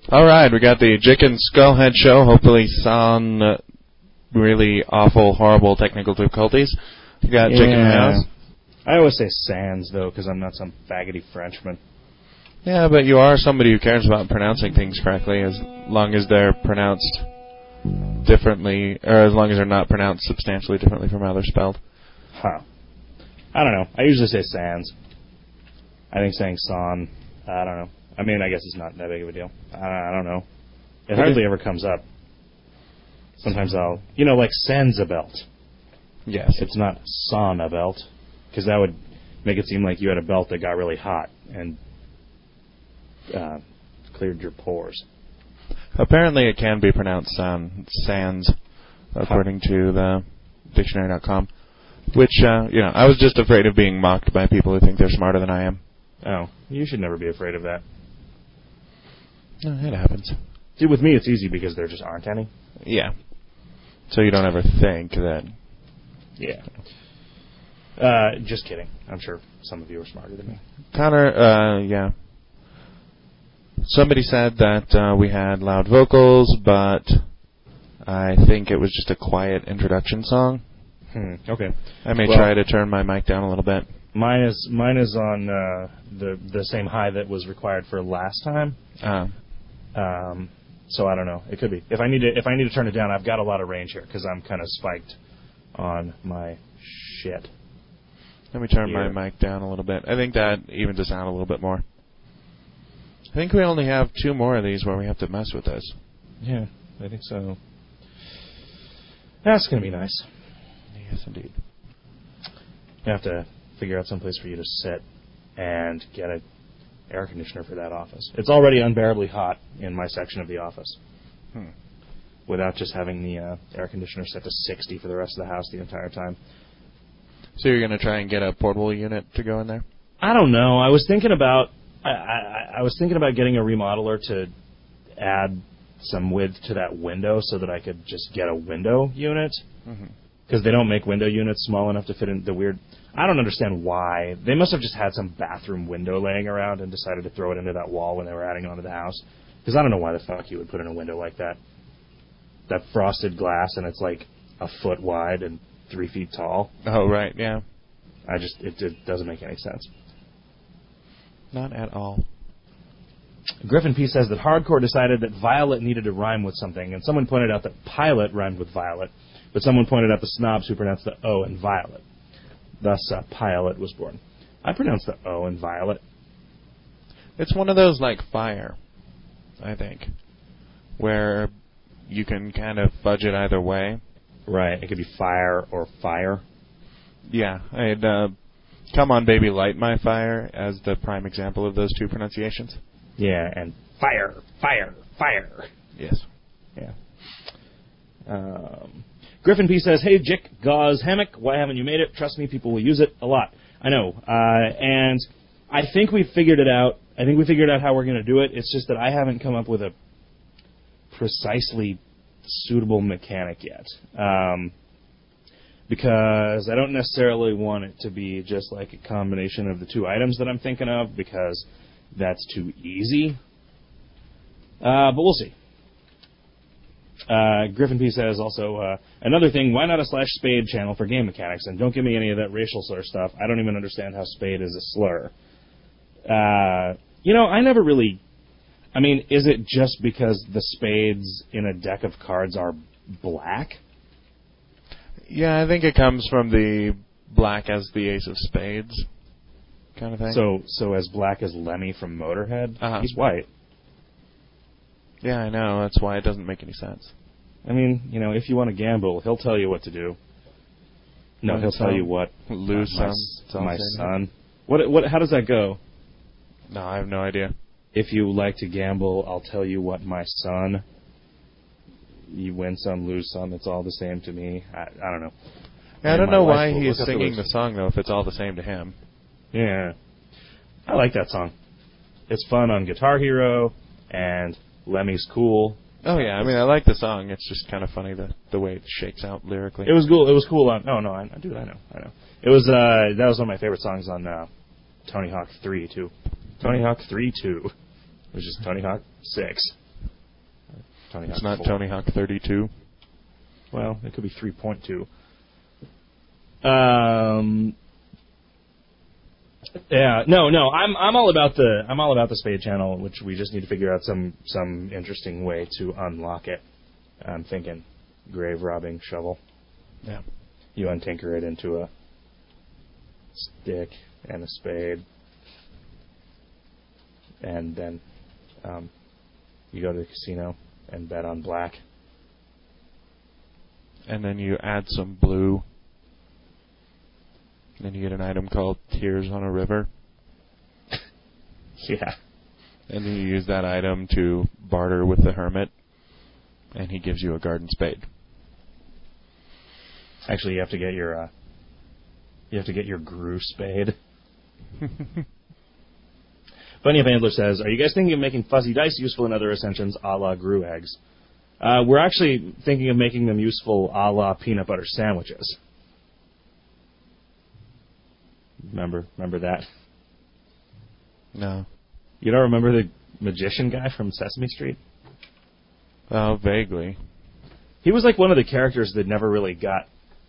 All right, we got the Jick and Skullhead show. Hopefully, sans really awful, horrible technical difficulties. We got Jick in the house. I always say sans, though, because I'm not some faggoty Frenchman. Yeah, but you are somebody who cares about pronouncing things correctly, as long as they're pronounced differently, or as long as they're not pronounced substantially differently from how they're spelled. Huh. I don't know. I usually say sans. I think saying son, I don't know. I mean, I guess it's not that big of a deal. I don't know. It hardly ever comes up. Sometimes I'll, like Sansabelt. Yes. It's not Sonabelt, because that would make it seem like you had a belt that got really hot and cleared your pores. Apparently it can be pronounced sans, according to the dictionary.com, which, I was just afraid of being mocked by people who think they're smarter than I am. Oh, you should never be afraid of that. It happens. See, with me it's easy because there just aren't any. Yeah. So you don't ever think that... Yeah. Just kidding. I'm sure some of you are smarter than me. Connor, yeah. Somebody said that we had loud vocals, but I think it was just a quiet introduction song. Okay. I may try to turn my mic down a little bit. Mine is on the same high that was required for last time. So I don't know. It could be. If I need to turn it down, I've got a lot of range here because I'm kind of spiked on my shit. Let me turn my mic down a little bit. I think that evens us out a little bit more. I think we only have 2 more of these where we have to mess with this. Yeah, I think so. That's going to be nice. Yes, indeed. You have to figure out some place for you to sit and get an air conditioner for that office. It's already unbearably hot in my section of the office. Without just having the air conditioner set to 60 for the rest of the house the entire time. So you're going to try and get a portable unit to go in there? I don't know. I was thinking about getting a remodeler to add some width to that window so that I could just get a window unit. Because they don't make window units small enough to fit in the weird... I don't understand why. They must have just had some bathroom window laying around and decided to throw it into that wall when they were adding onto the house. Because I don't know why the fuck you would put in a window like that. That frosted glass, and it's like a foot wide and 3 feet tall. Oh, right, yeah. It doesn't make any sense. Not at all. Griffin P. says that Hardcore decided that Violet needed to rhyme with something, and someone pointed out that Pilot rhymed with Violet, but someone pointed out the snobs who pronounced the O in Violet. Thus, Pilot was born. I pronounce the O in Violet. It's one of those like fire, I think, where you can kind of fudge it either way. Right, it could be fire or fire. Yeah, I'd Come On Baby Light My Fire as the prime example of those 2 pronunciations. Yeah, and fire, fire, fire. Yes. Yeah. Griffin P. says, hey, Jick, Gauze, Hammock, why haven't you made it? Trust me, people will use it a lot. I know. And I think we figured it out. I think we figured out how we're going to do it. It's just that I haven't come up with a precisely suitable mechanic yet. Because I don't necessarily want it to be just like a combination of the 2 items that I'm thinking of, because that's too easy. But we'll see. Griffin P. says also, another thing, why not a /spade channel for game mechanics? And don't give me any of that racial slur stuff. I don't even understand how spade is a slur. I never really... I mean, is it just because the spades in a deck of cards are black? Yeah, I think it comes from the black as the ace of spades kind of thing. So as black as Lemmy from Motorhead? He's white. Yeah, I know. That's why it doesn't make any sense. I mean, if you want to gamble, he'll tell you what to do. No, he'll tell you what. Lose some. My son. What? How does that go? No, I have no idea. If you like to gamble, I'll tell you what, my son. You win some, lose some. It's all the same to me. I don't know. Yeah, I don't know why he is singing the song, though, if it's all the same to him. Yeah. I like that song. It's fun on Guitar Hero, and Lemmy's cool. Oh, yeah. I mean, I like the song. It's just kind of funny the way it shakes out lyrically. It was cool. It was cool on... Oh, no, I know. It was, that was one of my favorite songs on Tony Hawk 3, too. Tony Hawk 3, 2. Which is Tony Hawk 6. Tony Hawk It's not 4. Tony Hawk 32. Well, it could be 3.2. Yeah, no. I'm all about the Spade channel, which we just need to figure out some interesting way to unlock it. I'm thinking grave robbing shovel. Yeah. You untinker it into a stick and a spade, and then you go to the casino and bet on black. And then you add some blue. Then you get an item called Tears on a River. Yeah. And then you use that item to barter with the hermit, and he gives you a garden spade. Actually, you have to get your Gru spade. Bunny Vandler says, "Are you guys thinking of making fuzzy dice useful in other Ascensions, a la Gru eggs?" We're actually thinking of making them useful a la peanut butter sandwiches. Remember that? No. You don't remember the magician guy from Sesame Street? Oh, vaguely. He was like one of the characters that never really got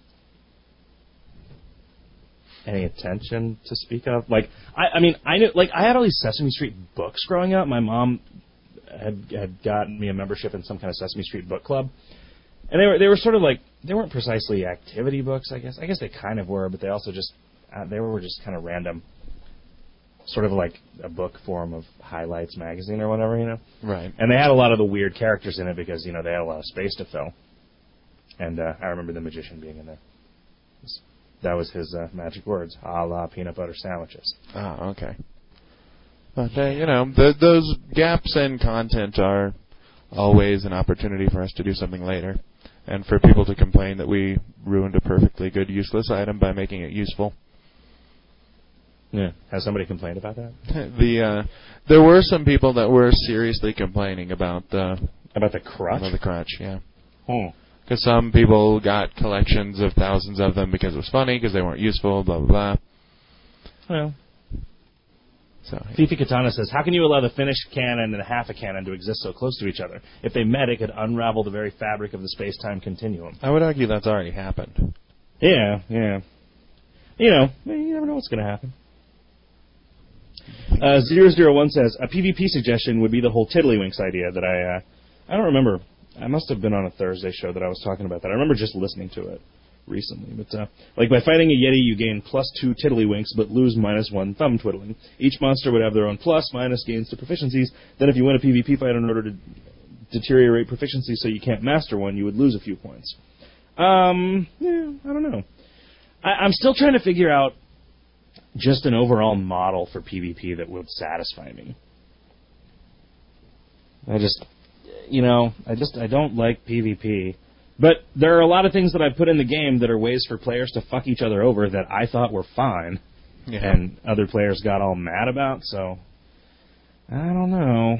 any attention to speak of. Like, I mean, I knew, like, I had all these Sesame Street books growing up. My mom had gotten me a membership in some kind of Sesame Street book club, and they were sort of like, they weren't precisely activity books. I guess they kind of were, but they also just they were just kind of random, sort of like a book form of Highlights magazine or whatever, you know. Right. And they had a lot of the weird characters in it because, you know, they had a lot of space to fill. And I remember the magician being in there. That was his magic words, a la peanut butter sandwiches. Ah, okay. But, you know, those gaps in content are always an opportunity for us to do something later. And for people to complain that we ruined a perfectly good useless item by making it useful. Yeah. Has somebody complained about that? There were some people that were seriously complaining about the crutch? About the crutch, yeah. Because some people got collections of thousands of them because it was funny, because they weren't useful, blah, blah, blah. Well. So, yeah. Fifi Katana says, how can you allow the finished cannon and a half a cannon to exist so close to each other? If they met, it could unravel the very fabric of the space-time continuum. I would argue that's already happened. Yeah. You know, you never know what's going to happen. 001 says, a PvP suggestion would be the whole Tiddlywinks idea that I don't remember. I must have been on a Thursday show that I was talking about that. I remember just listening to it recently. But like by fighting a Yeti, you gain +2 Tiddlywinks, but lose -1 thumb twiddling. Each monster would have their own plus/minus gains to proficiencies. Then if you win a PvP fight in order to deteriorate proficiency so you can't master one, you would lose a few points. Yeah, I don't know. I'm still trying to figure out just an overall model for PvP that would satisfy me. I don't like PvP. But there are a lot of things that I put in the game that are ways for players to fuck each other over that I thought were fine. Yeah. And other players got all mad about, so I don't know.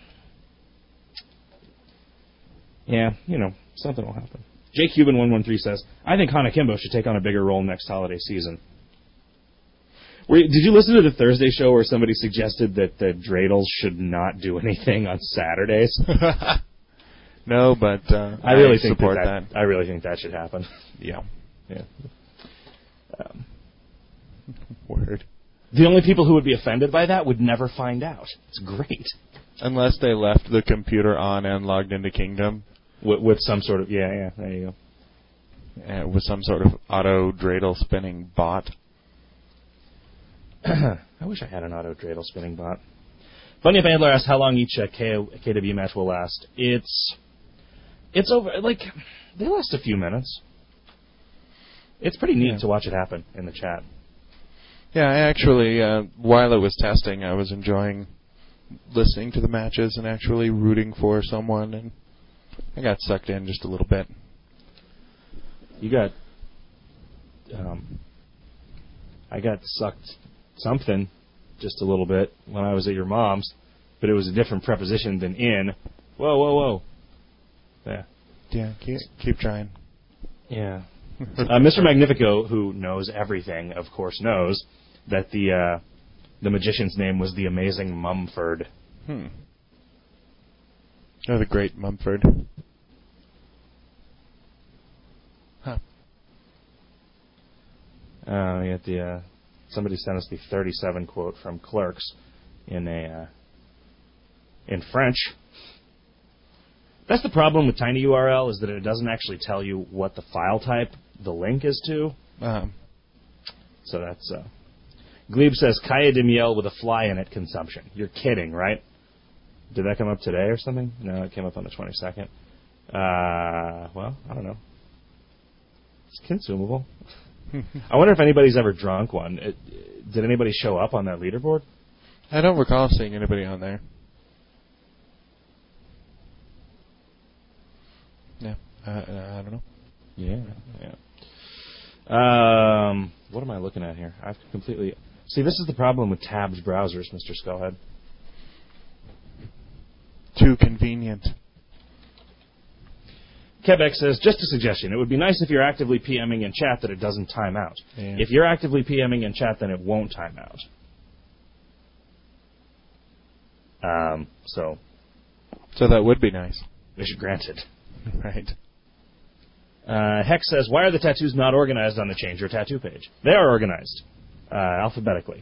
Yeah, you know, something will happen. Jake Cuban 113 says, I think Hana Kimbo should take on a bigger role next holiday season. Did you listen to the Thursday show where somebody suggested that the Dreidels should not do anything on Saturdays? No, but I really support that. I really think that should happen. Yeah. Word. The only people who would be offended by that would never find out. It's great. Unless they left the computer on and logged into Kingdom. With some sort of, there you go. With some sort of auto dreidel spinning bot. I wish I had an auto dreidel spinning bot. Bunny Bandler asks how long each KW match will last. It's over, like, they last a few minutes. It's pretty neat to watch it happen in the chat. Yeah, I actually, while it was testing, I was enjoying listening to the matches and actually rooting for someone, and I got sucked in just a little bit. You got, I got sucked something just a little bit when I was at your mom's, but it was a different preposition than in. Whoa. Yeah, keep trying. Yeah. Mr. Magnifico, who knows everything, of course knows that the magician's name was the Amazing Mumford. Oh, the Great Mumford. Huh. Somebody sent us the 37 quote from Clerks in French. That's the problem with TinyURL, is that it doesn't actually tell you what the file type the link is to. So that's... Glebe says, Kaya de miel with a fly in it consumption. You're kidding, right? Did that come up today or something? No, it came up on the 22nd. Well, I don't know. It's consumable. I wonder if anybody's ever drunk one. Did anybody show up on that leaderboard? I don't recall seeing anybody on there. Yeah, I don't know. Yeah. What am I looking at here? I've completely... See, this is the problem with tabs browsers, Mr. Skullhead. Too convenient. Quebec says, just a suggestion. It would be nice if you're actively PMing in chat that it doesn't time out. Yeah. If you're actively PMing in chat, then it won't time out. So that would be nice. Wish granted. Right. Hex says, why are the tattoos not organized on the Change Your Tattoo page? They are organized. Alphabetically.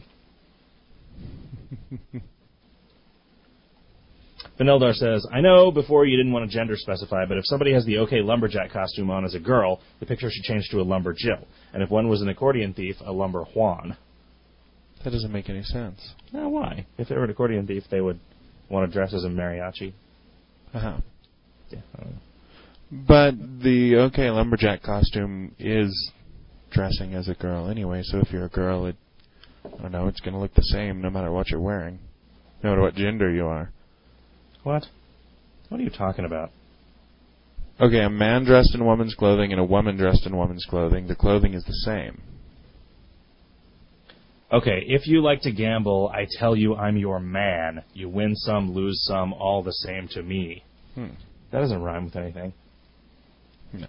Beneldar says, I know before you didn't want to gender specify, but if somebody has the OK Lumberjack costume on as a girl, the picture should change to a Lumber Jill. And if one was an accordion thief, a Lumber Juan. That doesn't make any sense. No, why? If they were an accordion thief, they would want to dress as a mariachi. Uh-huh. Yeah, I don't know. But the OK Lumberjack costume is dressing as a girl anyway, so if you're a girl, I don't know, it's going to look the same no matter what you're wearing, no matter what gender you are. What? What are you talking about? Okay, a man dressed in woman's clothing and a woman dressed in woman's clothing, the clothing is the same. Okay, if you like to gamble, I tell you I'm your man. You win some, lose some, all the same to me. That doesn't rhyme with anything. No.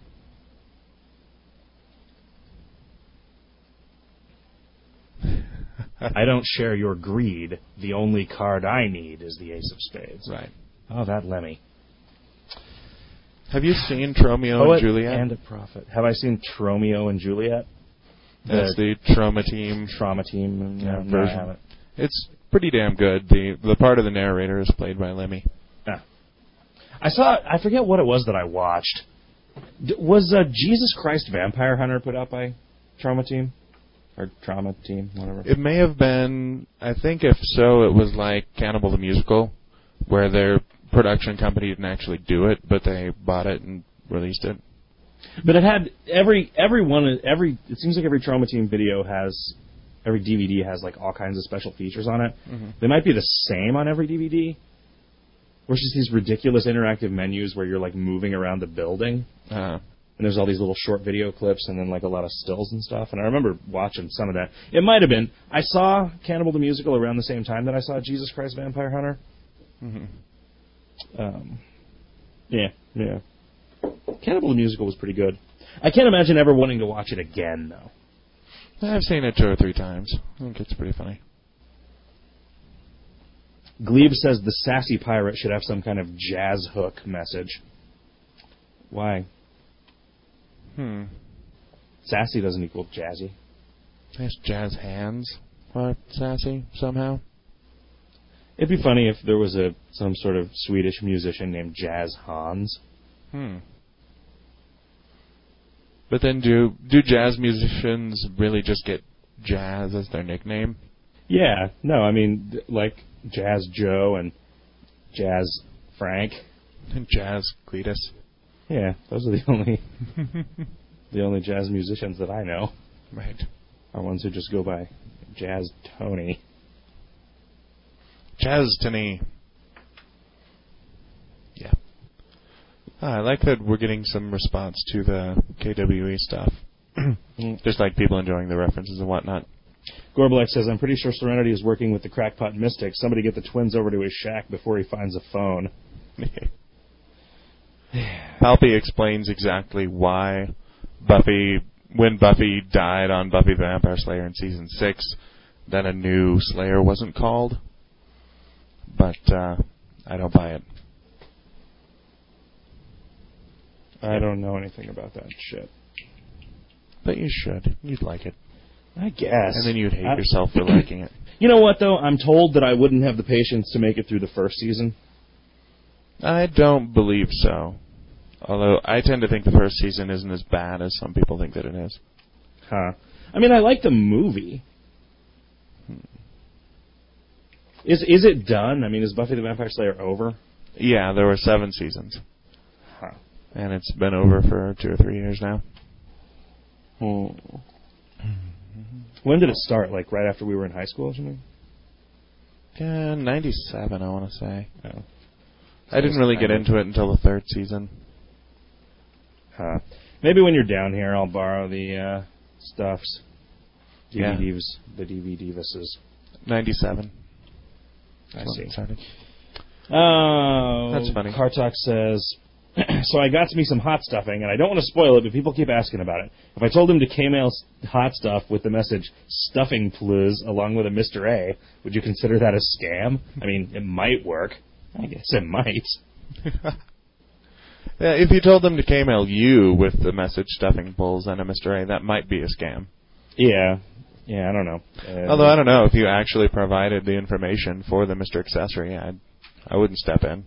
I don't share your greed. The only card I need is the Ace of Spades. Right. Oh, that Lemmy. Have you seen Tromeo Poet and Juliet? And a prophet. Have I seen Tromeo and Juliet? That's the Trauma Team. Trauma Team version. No, I haven't. It's pretty damn good. The part of the narrator is played by Lemmy. Ah. I forget what it was that I watched. Was Jesus Christ Vampire Hunter put out by Trauma Team? Or Trauma Team, whatever. It may have been, I think if so, it was like Cannibal the Musical, where their production company didn't actually do it, but they bought it and released it. But it had it seems like every Trauma Team video every DVD has like all kinds of special features on it. Mm-hmm. They might be the same on every DVD. Or it's just these ridiculous interactive menus where you're like moving around the building. And there's all these little short video clips and then like a lot of stills and stuff. And I remember watching some of that. It might have been. I saw Cannibal the Musical around the same time that I saw Jesus Christ Vampire Hunter. Mm-hmm. Yeah. Cannibal the Musical was pretty good. I can't imagine ever wanting to watch it again, though. I've seen it 2 or 3 times. I think it's pretty funny. Glebe says the sassy pirate should have some kind of jazz hook message. Why? Sassy doesn't equal jazzy. Nice jazz hands are sassy somehow. It'd be funny if there was some sort of Swedish musician named Jazz Hans. But then do jazz musicians really just get Jazz as their nickname? Yeah. No, I mean, like Jazz Joe and Jazz Frank. And Jazz Cletus. Yeah, those are the only jazz musicians that I know. Right. Are ones who just go by Jazz Tony. Jazz Tony. Yeah. I like that we're getting some response to the KWE stuff. Just like people enjoying the references and whatnot. Gorbelek says, I'm pretty sure Serenity is working with the crackpot mystic. Somebody get the twins over to his shack before he finds a phone. Palpy explains exactly why when Buffy died on Buffy the Vampire Slayer in Season 6, then a new Slayer wasn't called. But I don't buy it. I don't know anything about that shit. But you should. You'd like it. I guess. And then you'd hate yourself for liking it. You know what, though? I'm told that I wouldn't have the patience to make it through the first season. I don't believe so. Although I tend to think the first season isn't as bad as some people think that it is. Huh. I mean, I like the movie. Is it done? I mean, is Buffy the Vampire Slayer over? Yeah, there were 7 seasons. Huh. And it's been over for 2 or 3 years now. When did it start? Like right after we were in high school or something? 97, I want to say. Oh. I didn't really get into it until the 3rd season. Huh. Maybe when you're down here, I'll borrow the stuffs. DVDs, the DVD-vises. 97. I see. That's funny. Kartok says, so I got me some hot stuffing, and I don't want to spoil it, but people keep asking about it. If I told him to K-mail hot stuff with the message, stuffing please, along with a Mr. A, would you consider that a scam? I mean, it might work. I guess it might. Yeah, if you told them to K-mail you with the message stuffing pulls and a Mr. A, that might be a scam. Yeah, I don't know. Although I don't know, if you actually provided the information for the Mr. Accessory, I wouldn't step in.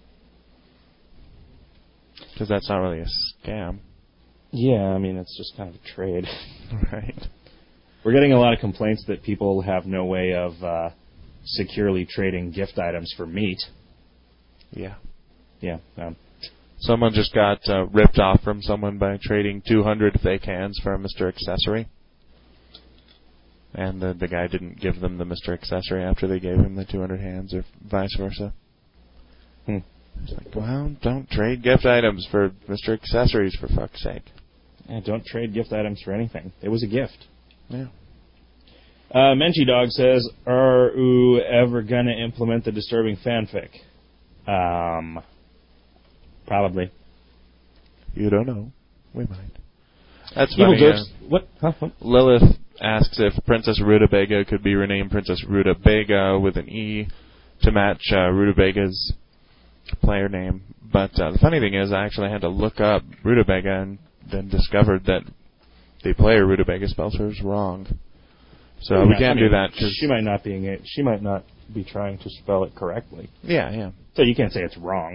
Because that's not really a scam. Yeah, I mean, it's just kind of a trade. Right. We're getting a lot of complaints that people have no way of securely trading gift items for meat. Yeah. Yeah. Someone just got ripped off from someone by trading 200 fake hands for a Mr. Accessory. And the guy didn't give them the Mr. Accessory after they gave him the 200 hands, or vice versa. It's like, well, don't trade gift items for Mr. Accessories, for fuck's sake. Yeah, don't trade gift items for anything. It was a gift. Yeah. Menchie Dog says, are you ever going to implement the disturbing fanfic? Probably. You don't know. We might. That's Evil funny. Dirks. What? Huh? What? Lilith asks if Princess Rutabaga could be renamed Princess Rutabaga with an E to match Rutabaga's player name. But the funny thing is, I actually had to look up Rutabaga and then discovered that the player Rutabaga spells hers wrong. So we can't do that because she might not be trying to spell it correctly. Yeah. So you can't say it's wrong.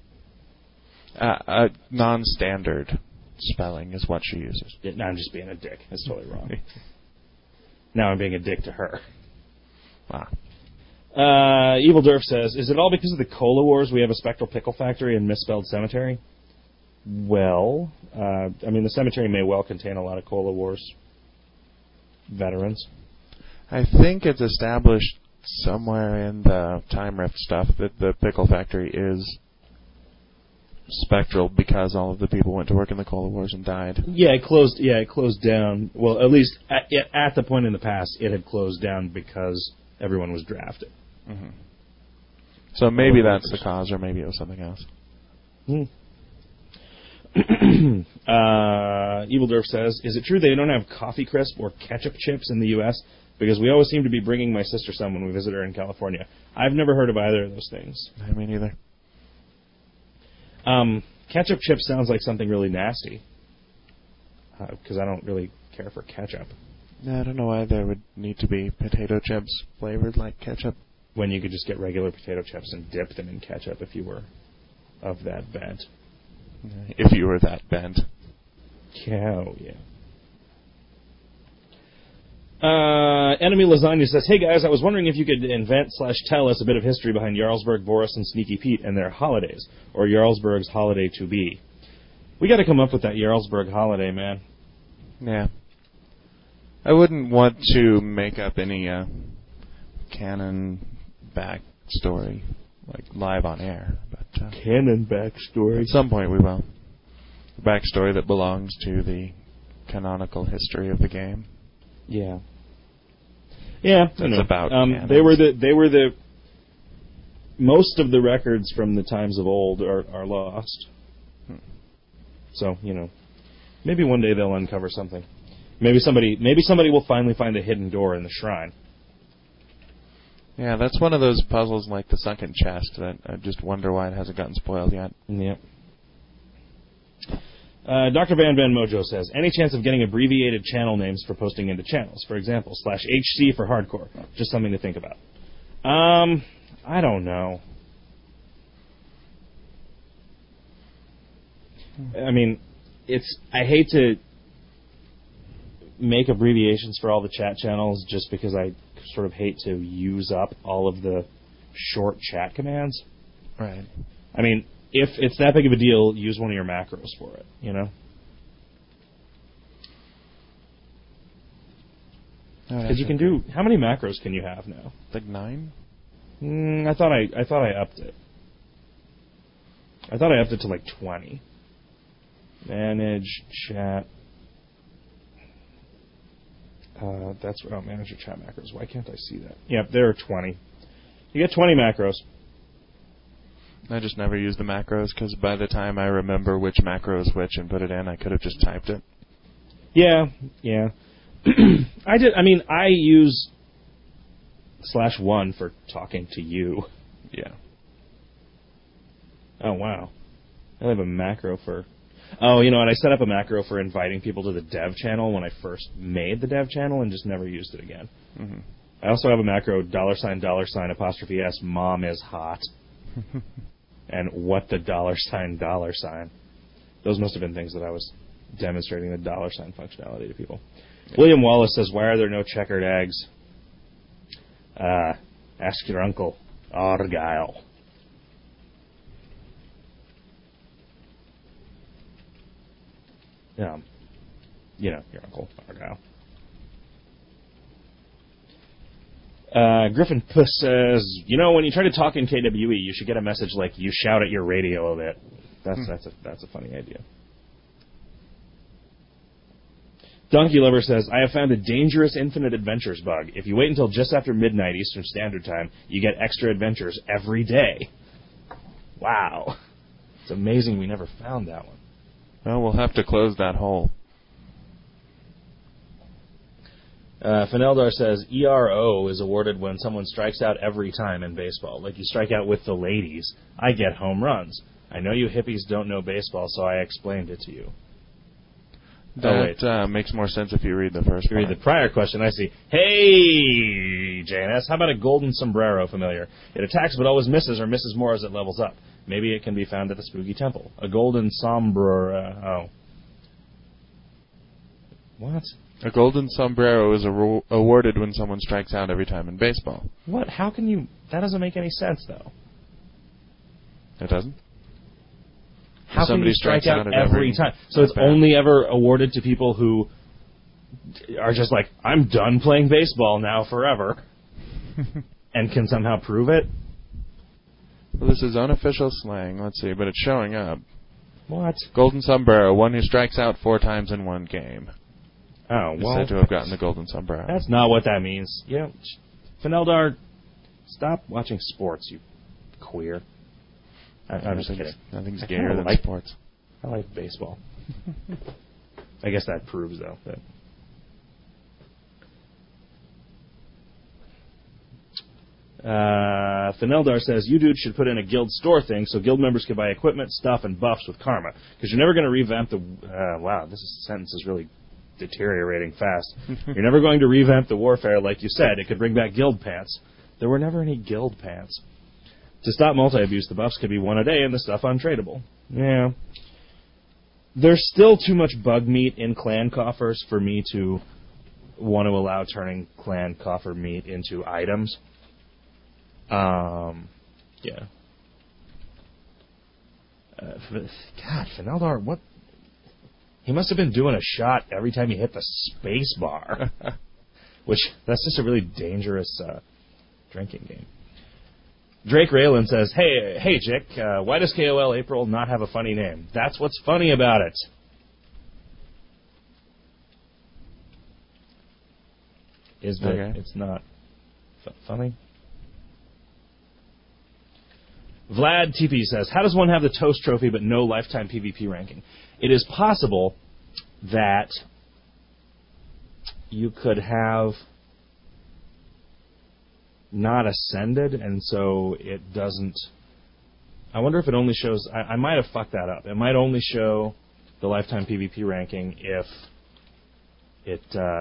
Non-standard spelling is what she uses. Yeah, no, I'm just being a dick. That's totally wrong. Now I'm being a dick to her. Wow. Evil Durf says, is it all because of the Cola Wars we have a Spectral Pickle Factory and Misspelled Cemetery? Well, I mean, the cemetery may well contain a lot of Cola Wars veterans. I think it's established somewhere in the Time Rift stuff that the Pickle Factory is spectral because all of the people went to work in the Cola Wars and died. Yeah, it closed down. Well, at least at the point in the past, it had closed down because everyone was drafted. Mm-hmm. So maybe that's the cause, or maybe it was something else. Evil Durf says, is it true they don't have coffee crisp or ketchup chips in the U.S.? Because we always seem to be bringing my sister some when we visit her in California. I've never heard of either of those things. Me neither. Ketchup chips sounds like something really nasty. Because I don't really care for ketchup. I don't know why there would need to be potato chips flavored like ketchup. When you could just get regular potato chips and dip them in ketchup if you were of that bent. If you were that bent. Yeah. Enemy Lasagna says, hey guys, I was wondering if you could invent/tell us a bit of history behind Jarlsberg, Boris, and Sneaky Pete and their holidays, or Jarlsberg's holiday to be. We got to come up with that Jarlsberg holiday, man. Yeah. I wouldn't want to make up any canon backstory, like live on air. But canon backstory. At some point we will. The backstory that belongs to the canonical history of the game. Yeah. Yeah, it's about they were the most of the records from the times of old are lost. So, maybe one day they'll uncover something. Maybe somebody will finally find a hidden door in the shrine. Yeah, that's one of those puzzles like the sunken chest that I just wonder why it hasn't gotten spoiled yet. Yep. Dr. Van Van Mojo says, any chance of getting abbreviated channel names for posting into channels? For example, /HC for hardcore. Just something to think about. I don't know. I mean, I hate to make abbreviations for all the chat channels just because I sort of hate to use up all of the short chat commands. Right. I mean, if it's that big of a deal, use one of your macros for it, you know? Because you can do... How many macros can you have now? Like 9? I thought I upped it. I thought I upped it to like 20. Manage chat. That's manage your chat macros. Why can't I see that? Yep, there are 20. You get 20 macros. I just never use the macros because by the time I remember which macro is which and put it in, I could have just typed it. Yeah. I use /1 for talking to you. Yeah. Oh, wow. I have a macro for... Oh, you know what? I set up a macro for inviting people to the dev channel when I first made the dev channel and just never used it again. Mm-hmm. I also have a macro $$$S mom is hot. And what the $$. Those must have been things that I was demonstrating the $sign functionality to people. Yeah. William Wallace says, why are there no checkered eggs? Ask your uncle, Argyle. You know, your uncle, Argyle. Griffin Puss says, you know, when you try to talk in KWE, you should get a message like, you shout at your radio a bit. That's a funny idea. Donkey Lover says, I have found a dangerous Infinite Adventures bug. If you wait until just after midnight Eastern Standard Time, you get extra adventures every day. Wow. It's amazing we never found that one. Well, we'll have to close that hole. Fineldar says, ERO is awarded when someone strikes out every time in baseball. Like you strike out with the ladies, I get home runs. I know you hippies don't know baseball, so I explained it to you. That makes more sense if you read the first part. Read the prior question, I see. Hey, JNS, how about a golden sombrero familiar? It attacks but always misses or misses more as it levels up. Maybe it can be found at the Spooky Temple. A golden sombrero. What? A golden sombrero is awarded when someone strikes out every time in baseball. What? How can you... That doesn't make any sense, though. It doesn't? How can you strike out every time? So it's only ever awarded to people who are just like, I'm done playing baseball now forever, and can somehow prove it? Well, this is unofficial slang. Let's see, but it's showing up. What? Golden sombrero, one who strikes out 4 times in one game. Oh, well. Is said to have gotten the golden sombrero. That's not what that means. You know, Fineldar, stop watching sports, you queer. I'm just kidding. Nothing's gayer than sports. I like baseball. I guess that proves, though, that... Fineldar says, you dudes should put in a guild store thing so guild members can buy equipment, stuff, and buffs with karma. Because you're never going to revamp the... wow, sentence is really deteriorating fast. You're never going to revamp the warfare like you said. It could bring back guild pants. There were never any guild pants. To stop multi-abuse, the buffs could be 1 a day and the stuff untradeable. Yeah. There's still too much bug meat in clan coffers for me to want to allow turning clan coffer meat into items. Yeah. God, Fineldar, what? He must have been doing a shot every time he hit the space bar. That's just a really dangerous drinking game. Drake Raylan says, Hey, Jick, why does KOL April not have a funny name? That's what's funny about it. Is that it's not funny? Vlad TP says, how does one have the Toast Trophy but no lifetime PvP ranking? It is possible that you could have not ascended, and so it doesn't... I wonder if it only shows... I might have fucked that up. It might only show the lifetime PvP ranking if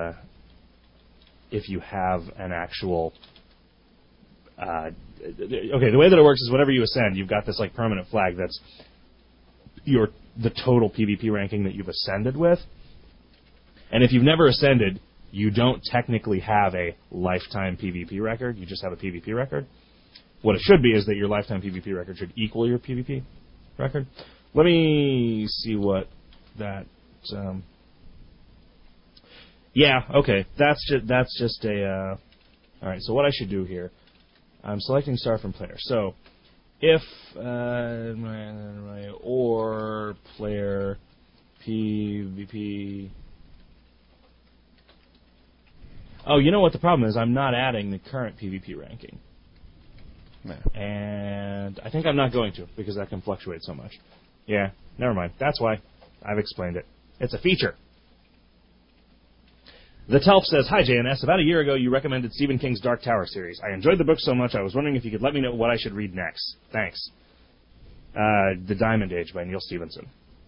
you have an actual. Okay, the way that it works is whenever you ascend, you've got this like permanent flag that's the total PvP ranking that you've ascended with. And if you've never ascended, you don't technically have a lifetime PvP record. You just have a PvP record. What it should be is that your lifetime PvP record should equal your PvP record. Let me see what that. Yeah, okay. That's just a. All right. So what I should do here, I'm selecting star from player. So if or player PvP. Oh, you know what the problem is? I'm not adding the current PvP ranking. No. And I think I'm not going to, because that can fluctuate so much. Yeah, never mind. That's why. I've explained it. It's a feature. The Telp says, Hi, JNS. About a year ago, you recommended Stephen King's Dark Tower series. I enjoyed the book so much, I was wondering if you could let me know what I should read next. Thanks. The Diamond Age by Neil Stephenson.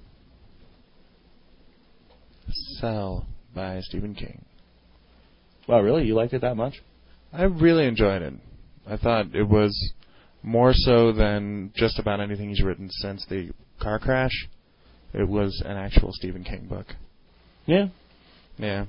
Cell by Stephen King. Wow, really? You liked it that much? I really enjoyed it. I thought it was more so than just about anything he's written since the car crash. It was an actual Stephen King book. Yeah. Yeah.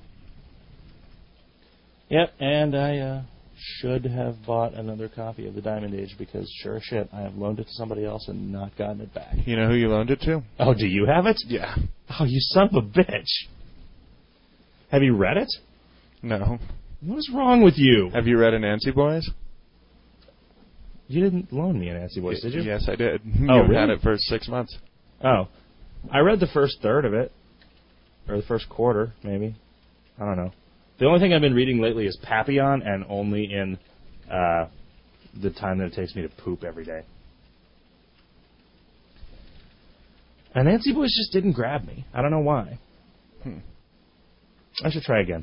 Yep, and I should have bought another copy of The Diamond Age because, sure as shit, I have loaned it to somebody else and not gotten it back. You know who you loaned it to? Oh, do you have it? Yeah. Oh, you son of a bitch. Have you read it? No. What is wrong with you? Have you read Anansi Boys? You didn't loan me an Anansi Boys, did you? Yes, I did. Oh, You really? had it for 6 months. Oh. I read the first third of it. Or the first quarter, maybe. I don't know. The only thing I've been reading lately is Papillon, and only in the time that it takes me to poop every day. And Anansi Boys just didn't grab me. I don't know why. I should try again.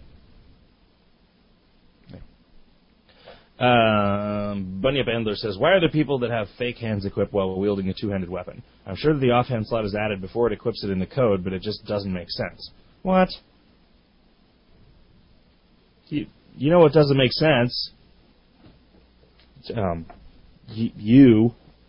Bunyip Endler says, why are there people that have fake hands equipped while wielding a two-handed weapon? I'm sure that the offhand slot is added before it equips it in the code, but it just doesn't make sense. What? You know what doesn't make sense? You.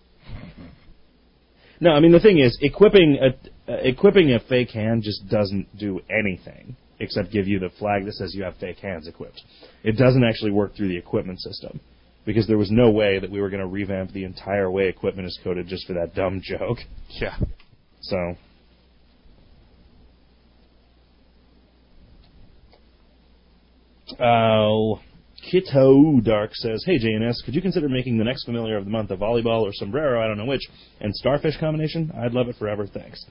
No, I mean, the thing is, equipping a fake hand just doesn't do anything except give you the flag that says you have fake hands equipped. It doesn't actually work through the equipment system, because there was no way that we were going to revamp the entire way equipment is coded just for that dumb joke. Yeah. So. Kito Dark says, hey JNS, could you consider making the next familiar of the month a volleyball or sombrero, I don't know which, and starfish combination? I'd love it forever, thanks.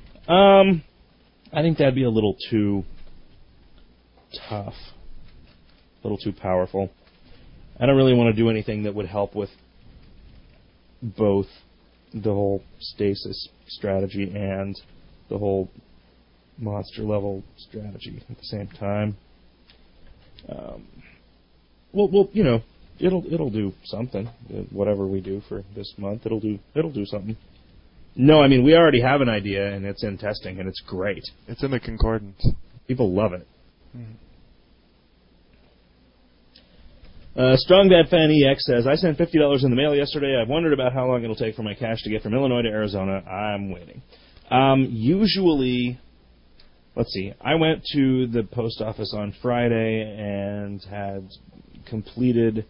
I think that'd be a little too tough. A little too powerful. I don't really want to do anything that would help with both the whole stasis strategy and the whole monster level strategy at the same time. Well, you know, it'll do something. Whatever we do for this month, it'll do something. No, I mean, we already have an idea, and it's in testing, and it's great. It's in the concordance. People love it. Strong Bad Fan EX says, I sent $50 in the mail yesterday. I've wondered about how long it'll take for my cash to get from Illinois to Arizona. I'm waiting. Usually, let's see, I went to the post office on Friday and had completed...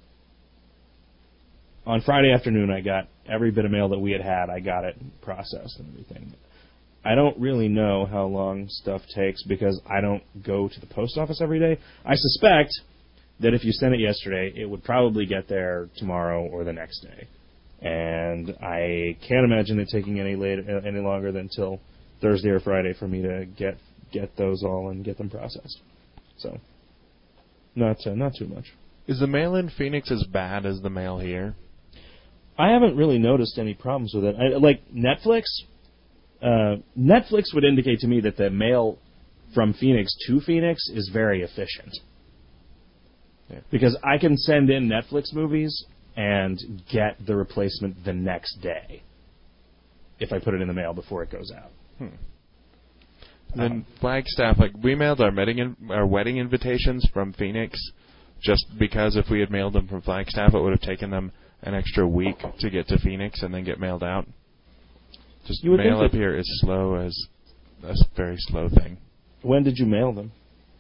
On Friday afternoon, I got every bit of mail that we had. I got it processed and everything. I don't really know how long stuff takes because I don't go to the post office every day. I suspect that if you sent it yesterday, it would probably get there tomorrow or the next day. And I can't imagine it taking any longer than till Thursday or Friday for me to get those all and get them processed. So, not too much. Is the mail in Phoenix as bad as the mail here? I haven't really noticed any problems with it. Like Netflix, Netflix would indicate to me that the mail from Phoenix to Phoenix is very efficient. Yeah. Because I can send in Netflix movies and get the replacement the next day if I put it in the mail before it goes out. Then Flagstaff, like we mailed our wedding invitations from Phoenix, just because if we had mailed them from Flagstaff, it would have taken them an extra week to get to Phoenix and then get mailed out. Just mail up here is slow as a very slow thing. When did you mail them?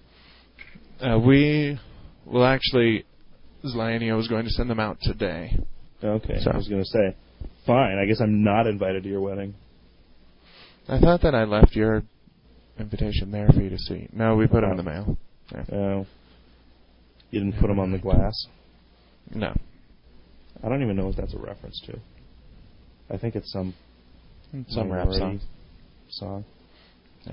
Actually, Zlyanio was going to send them out today. Okay, so I was going to say, fine, I guess I'm not invited to your wedding. I thought that I left your invitation there for you to see. No, we put them in the mail. Yeah. Oh. You didn't put them on the glass? No. I don't even know what that's a reference to. I think it's some rap song. Yeah.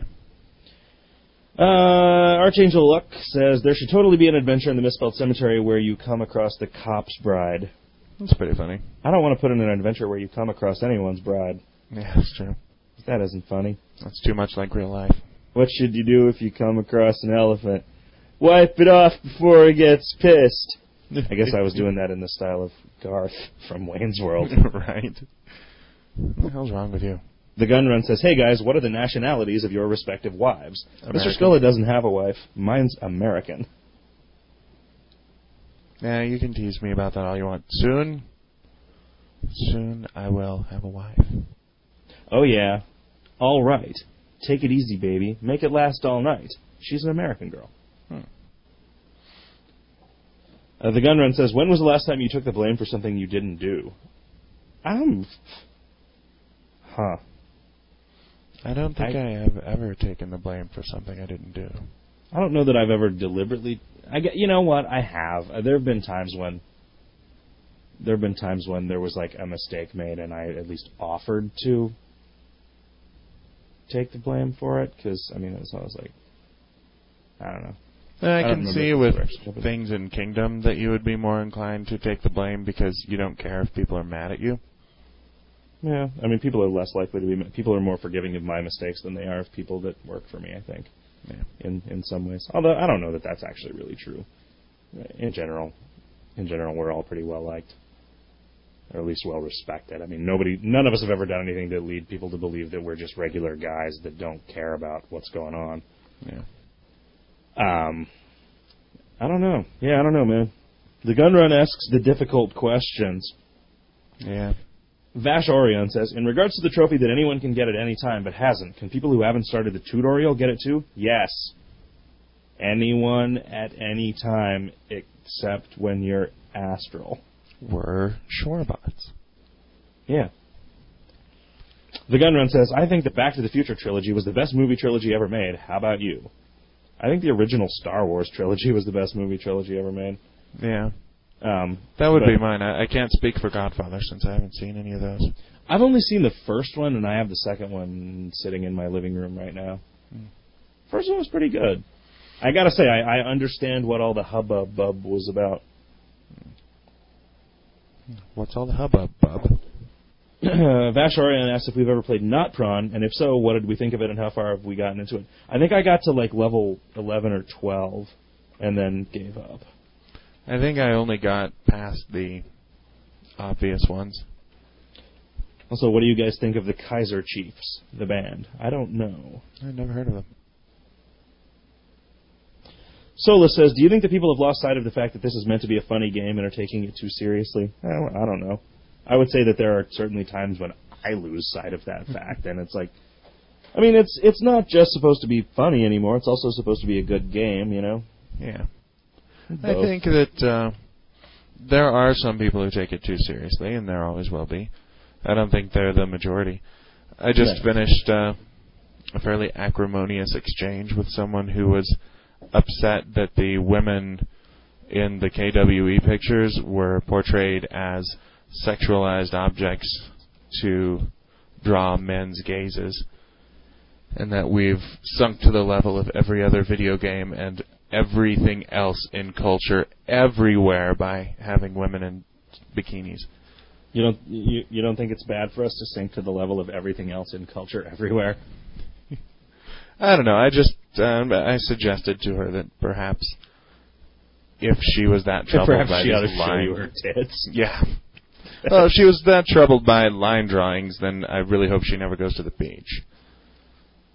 Archangel Luck says, there should totally be an adventure in the Misspelled Cemetery where you come across the cop's bride. That's pretty funny. I don't want to put in an adventure where you come across anyone's bride. Yeah, that's true. That isn't funny. That's too much like real life. What should you do if you come across an elephant? Wipe it off before it gets pissed. I guess I was doing that in the style of Garth from Wayne's World. Right. What the hell's wrong with you? The Gun Run says, hey guys, what are the nationalities of your respective wives? American. Mr. Sculla doesn't have a wife. Mine's American. Yeah, you can tease me about that all you want. Soon I will have a wife. Oh yeah. All right. Take it easy, baby. Make it last all night. She's an American girl. The Gun Run says, when was the last time you took the blame for something you didn't do? I don't think I have ever taken the blame for something I didn't do. I don't know that I've ever deliberately... You know what? I have. There have been times when there was like a mistake made and I at least offered to take the blame for it, because, I mean, it was always like, I don't know. I can see with things in Kingdom that you would be more inclined to take the blame because you don't care if people are mad at you. Yeah, I mean, people are less likely to be... People are more forgiving of my mistakes than they are of people that work for me, I think, in some ways. Although, I don't know that that's actually really true. In general, we're all pretty well-liked, or at least well-respected. I mean, none of us have ever done anything to lead people to believe that we're just regular guys that don't care about what's going on. Yeah. I don't know. Yeah, I don't know, man. The Gun Run asks the difficult questions. Yeah. Vash Orion says, in regards to the trophy that anyone can get at any time but hasn't, can people who haven't started the tutorial get it too? Yes. Anyone at any time except when you're astral. We're Shorebots. Yeah. The Gun Run says, I think the Back to the Future trilogy was the best movie trilogy ever made. How about you? I think the original Star Wars trilogy was the best movie trilogy ever made. Yeah. That would be mine. I can't speak for Godfather since I haven't seen any of those. I've only seen the first one, and I have the second one sitting in my living room right now. First one was pretty good. I gotta say, I understand what all the hubbub was about. What's all the hubbub, bub? Vash Orion asked if we've ever played Not Prawn, and if so, what did we think of it, and how far have we gotten into it? I think I got to like level 11 or 12, and then gave up. I think I only got past the obvious ones. Also, what do you guys think of the Kaiser Chiefs, the band? I don't know. I've never heard of them. Sola says, do you think that people have lost sight of the fact that this is meant to be a funny game and are taking it too seriously? I don't know. I would say that there are certainly times when I lose sight of that fact, and it's like, I mean, it's not just supposed to be funny anymore. It's also supposed to be a good game, you know? Yeah. I think that there are some people who take it too seriously, and there always will be. I don't think they're the majority. I just finished a fairly acrimonious exchange with someone who was upset that the women in the KWE pictures were portrayed as sexualized objects to draw men's gazes, and that we've sunk to the level of every other video game and everything else in culture everywhere by having women in bikinis. You don't think it's bad for us to sink to the level of everything else in culture everywhere? I don't know. I just I suggested to her that perhaps if she was that troubled by these line, show you her tits. Yeah. Well, if she was that troubled by line drawings, then I really hope she never goes to the beach.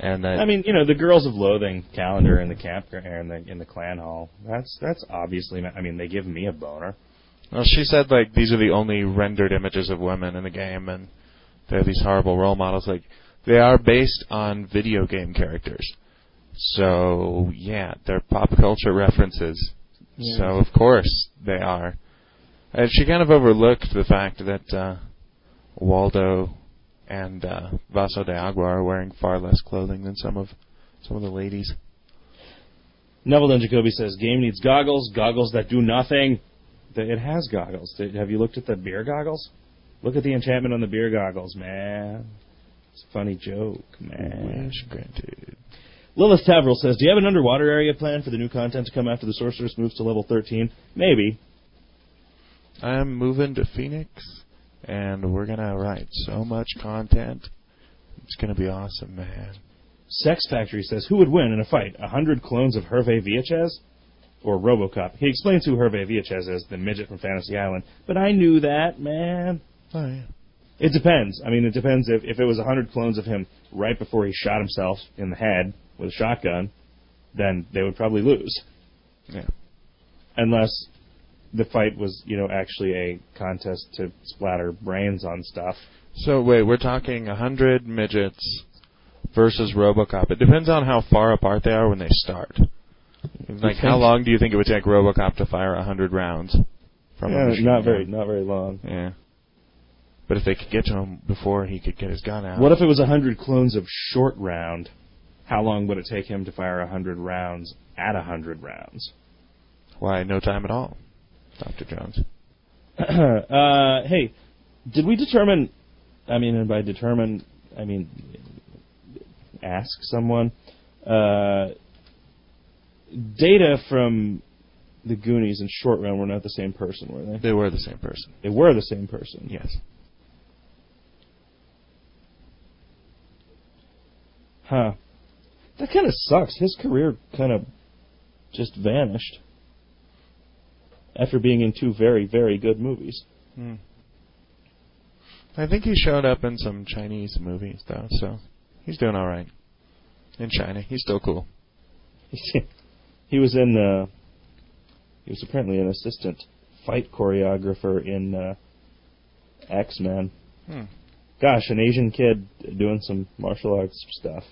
And that, I mean, the Girls of Loathing calendar in the camp or in the clan hall. That's obviously. I mean, they give me a boner. well, she said like these are the only rendered images of women in the game, and they're these horrible role models. Like they are based on video game characters, so yeah, they're pop culture references. Yeah. So of course they are. And she kind of overlooked the fact that Waldo and Vaso de Agua are wearing far less clothing than some of the ladies. Neville and Jacoby says, game needs goggles that do nothing. It has goggles. Have you looked at the beer goggles? Look at the enchantment on the beer goggles, man. It's a funny joke, man. Wish granted. Lilith Tavril says, do you have an underwater area plan for the new content to come after the Sorceress moves to level 13? Maybe. I'm moving to Phoenix, and we're going to write so much content. It's going to be awesome, man. Sex Factory says, who would win in a fight, 100 clones of Hervé Villachez or RoboCop? He explains who Hervé Villachez is, the midget from Fantasy Island. But I knew that, man. Oh, yeah. It depends. I mean, it depends if it was 100 clones of him right before he shot himself in the head with a shotgun, then they would probably lose. Yeah. Unless the fight was, actually a contest to splatter brains on stuff. So, wait, we're talking 100 midgets versus RoboCop. It depends on how far apart they are when they start. Like, how long do you think it would take RoboCop to fire 100 rounds from a machine not gun? very long. Yeah. But if they could get to him before he could get his gun out. What if it was 100 clones of Short Round? How long would it take him to fire 100 rounds at 100 rounds? Why, no time at all, Dr. Jones. Hey, did we determine, and by determine, ask someone, Data from the Goonies and Short Round were not the same person, were they? They were the same person. They were the same person. Yes. Huh. That kind of sucks. His career kind of just vanished after being in 2 very, very good movies. I think he showed up in some Chinese movies, though, so he's doing all right. In China. He's still cool. He was apparently an assistant fight choreographer in X-Men. Gosh, an Asian kid doing some martial arts stuff.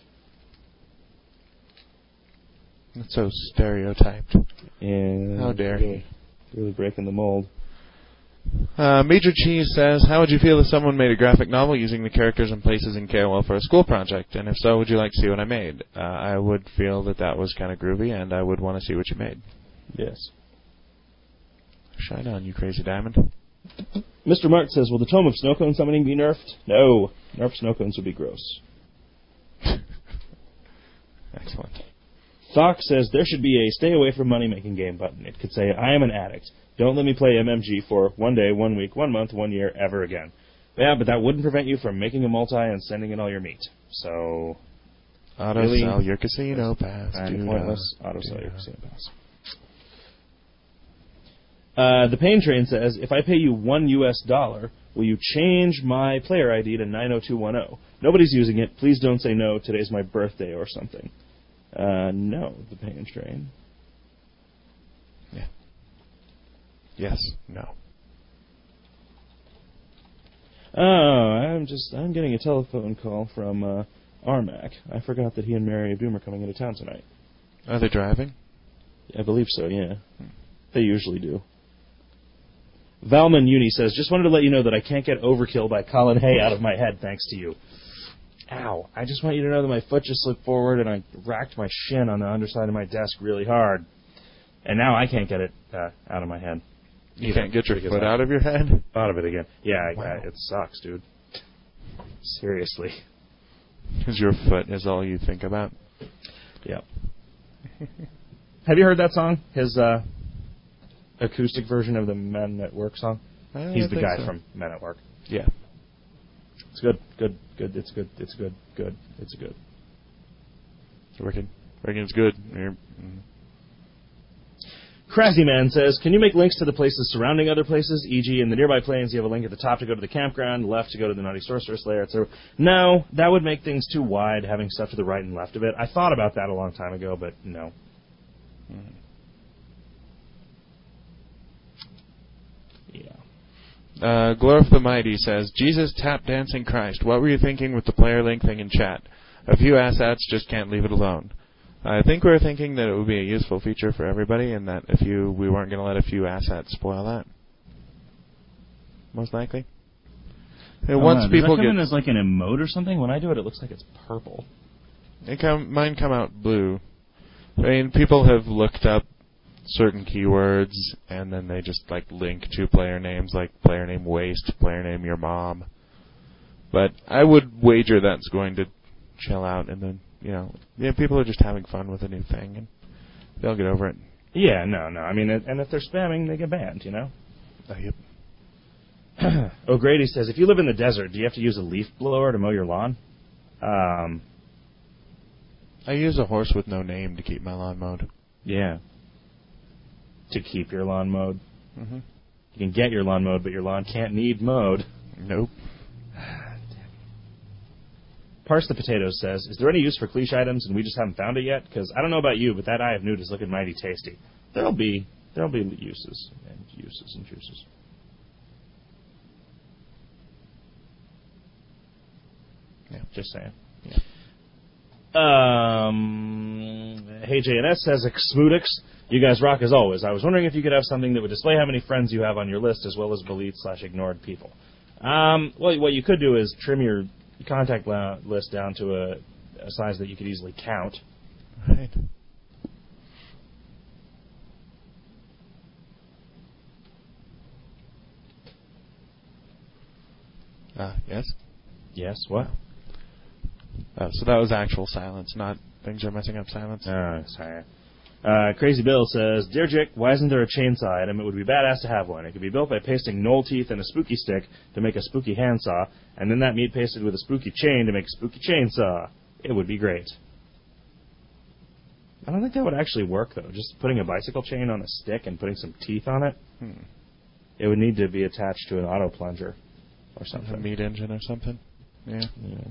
That's so stereotyped. Yeah. How dare he? Really breaking the mold. Major Cheese says, how would you feel if someone made a graphic novel using the characters and places in Carewell for a school project? And if so, would you like to see what I made? I would feel that was kind of groovy, and I would want to see what you made. Yes. Shine on, you crazy diamond. Mr. Mark says, will the Tome of Snowcone Summoning be nerfed? No. Nerf snowcones would be gross. Excellent. Fox says, there should be a stay away from money-making game button. It could say, I am an addict. Don't let me play MMG for 1 day, 1 week, 1 month, 1 year, ever again. Yeah, but that wouldn't prevent you from making a multi and sending in all your meat. So, auto-sell your casino pass. Pointless. Auto-sell your casino pass. The Pain Train says, if I pay you $1, will you change my player ID to 90210? Nobody's using it. Please don't say no. Today's my birthday or something. No, the Pain Train. Yeah. Yes. No. Oh, I'm getting a telephone call from Armac. I forgot that he and Mary Doom are coming into town tonight. Are they driving? I believe so, yeah. They usually do. Valman Uni says, just wanted to let you know that I can't get Overkill by Colin Hay out of my head thanks to you. Ow. I just want you to know that my foot just slipped forward and I racked my shin on the underside of my desk really hard. And now I can't get it out of my head. You can't get your foot out of your head? Out of it again. Yeah, wow. It sucks, dude. Seriously. Because your foot is all you think about? Yep. Have you heard that song? His acoustic version of the Men at Work song? He's the guy from Men at Work. Yeah. It's good. It's good. Reckon it's good. Crazy Man says, can you make links to the places surrounding other places? E.g., in the nearby plains, you have a link at the top to go to the campground, left to go to the Naughty Sorceress lair, etc. No, that would make things too wide, having stuff to the right and left of it. I thought about that a long time ago, but no. Yeah. Glorf the Mighty says, Jesus tap dancing Christ. What were you thinking with the player link thing in chat? A few assets, just can't leave it alone. I think we were thinking that it would be a useful feature for everybody, and that we weren't going to let a few assets spoil that. Most likely. Once people does that come in as like an emote or something? When I do it, it looks like it's purple. Mine come out blue. I mean, people have looked up certain keywords, and then they just like link to player names, like player name waste, player name your mom. But I would wager that's going to chill out, and then people are just having fun with a new thing, and they'll get over it. Yeah, no. I mean, and if they're spamming, they get banned, Oh, yep. O'Grady says, if you live in the desert, do you have to use a leaf blower to mow your lawn? I use a horse with no name to keep my lawn mowed. Yeah. To keep your lawn mowed? Mm-hmm. You can get your lawn mowed, but your lawn can't need mowed. Nope. Parse the Potatoes says, is there any use for cliche items and we just haven't found it yet? Because I don't know about you, but that Eye of Newt is looking mighty tasty. There'll be uses and juices. Yeah, just saying. Yeah. Hey JNS says, Smoodex, you guys rock as always. I was wondering if you could have something that would display how many friends you have on your list as well as deleted/ignored people. Well, what you could do is trim your contact list down to a size that you could easily count. Right. Yes? Yes, what? So that was actual silence, not things are messing up silence. Oh, sorry. Crazy Bill says, Dear Jick, why isn't there a chainsaw item? It would be badass to have one. It could be built by pasting knoll teeth and a spooky stick to make a spooky handsaw, and then that meat pasted with a spooky chain to make a spooky chainsaw. It would be great. I don't think that would actually work, though. Just putting a bicycle chain on a stick and putting some teeth on it, it would need to be attached to an auto plunger or something. A meat engine or something? Yeah.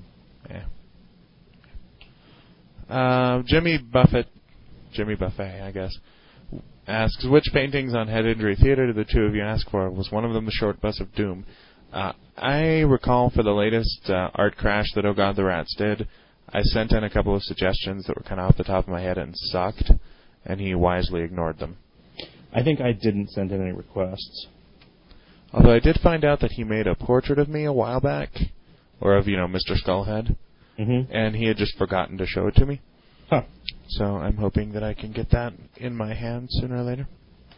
Jimmy Buffett, I guess, asks, which paintings on Head Injury Theater did the two of you ask for? Was one of them the Short Bus of Doom? I recall for the latest art crash that Oh God the Rats did, I sent in a couple of suggestions that were kind of off the top of my head and sucked, and he wisely ignored them. I think I didn't send in any requests. Although I did find out that he made a portrait of me a while back, or of, Mr. Skullhead, and he had just forgotten to show it to me. Huh. So I'm hoping that I can get that in my hands sooner or later.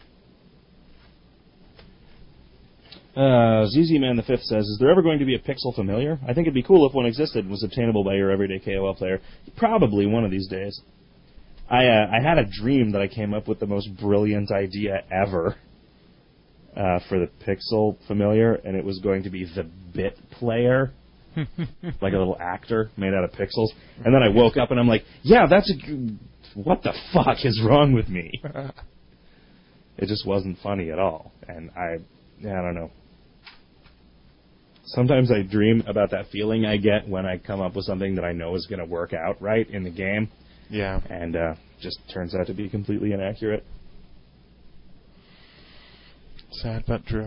ZZ Man the Fifth says, is there ever going to be a Pixel Familiar? I think it'd be cool if one existed and was obtainable by your everyday KOL player. Probably one of these days. I had a dream that I came up with the most brilliant idea ever for the Pixel Familiar, and it was going to be the Bit Player. Like a little actor made out of pixels. And then I woke up and I'm like, yeah, what the fuck is wrong with me? It just wasn't funny at all. And I don't know. Sometimes I dream about that feeling I get when I come up with something that I know is going to work out right in the game. Yeah. And just turns out to be completely inaccurate. Sad but true.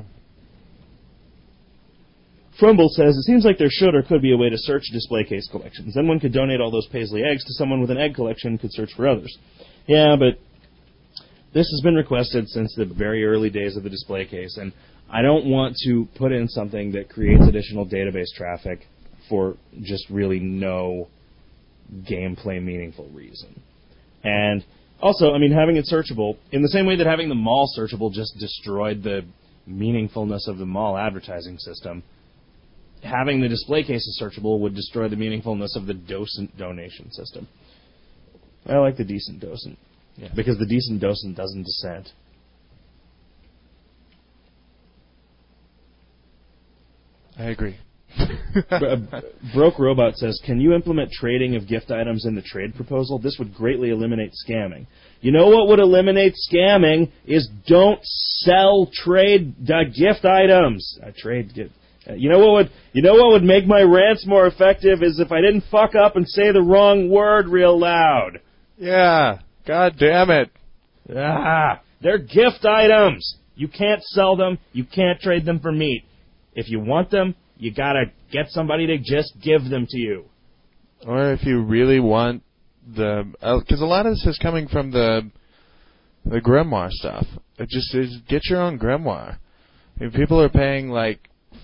Frumble says, it seems like there should or could be a way to search display case collections. Then one could donate all those Paisley eggs to someone with an egg collection who could search for others. Yeah, but this has been requested since the very early days of the display case, and I don't want to put in something that creates additional database traffic for just really no gameplay meaningful reason. And also, I mean, having it searchable, in the same way that having the mall searchable just destroyed the meaningfulness of the mall advertising system, having the display cases searchable would destroy the meaningfulness of the docent donation system. I like the decent docent. Yeah. Because the decent docent doesn't dissent. I agree. Broke Robot says, can you implement trading of gift items in the trade proposal? This would greatly eliminate scamming. You know what would eliminate scamming is don't sell gift items. You know what would make my rants more effective is if I didn't fuck up and say the wrong word real loud. Yeah. God damn it. They're gift items. You can't sell them. You can't trade them for meat. If you want them, you gotta get somebody to just give them to you. Or if you really want because a lot of this is coming from the grimoire stuff. It just is, get your own grimoire. I mean, people are paying like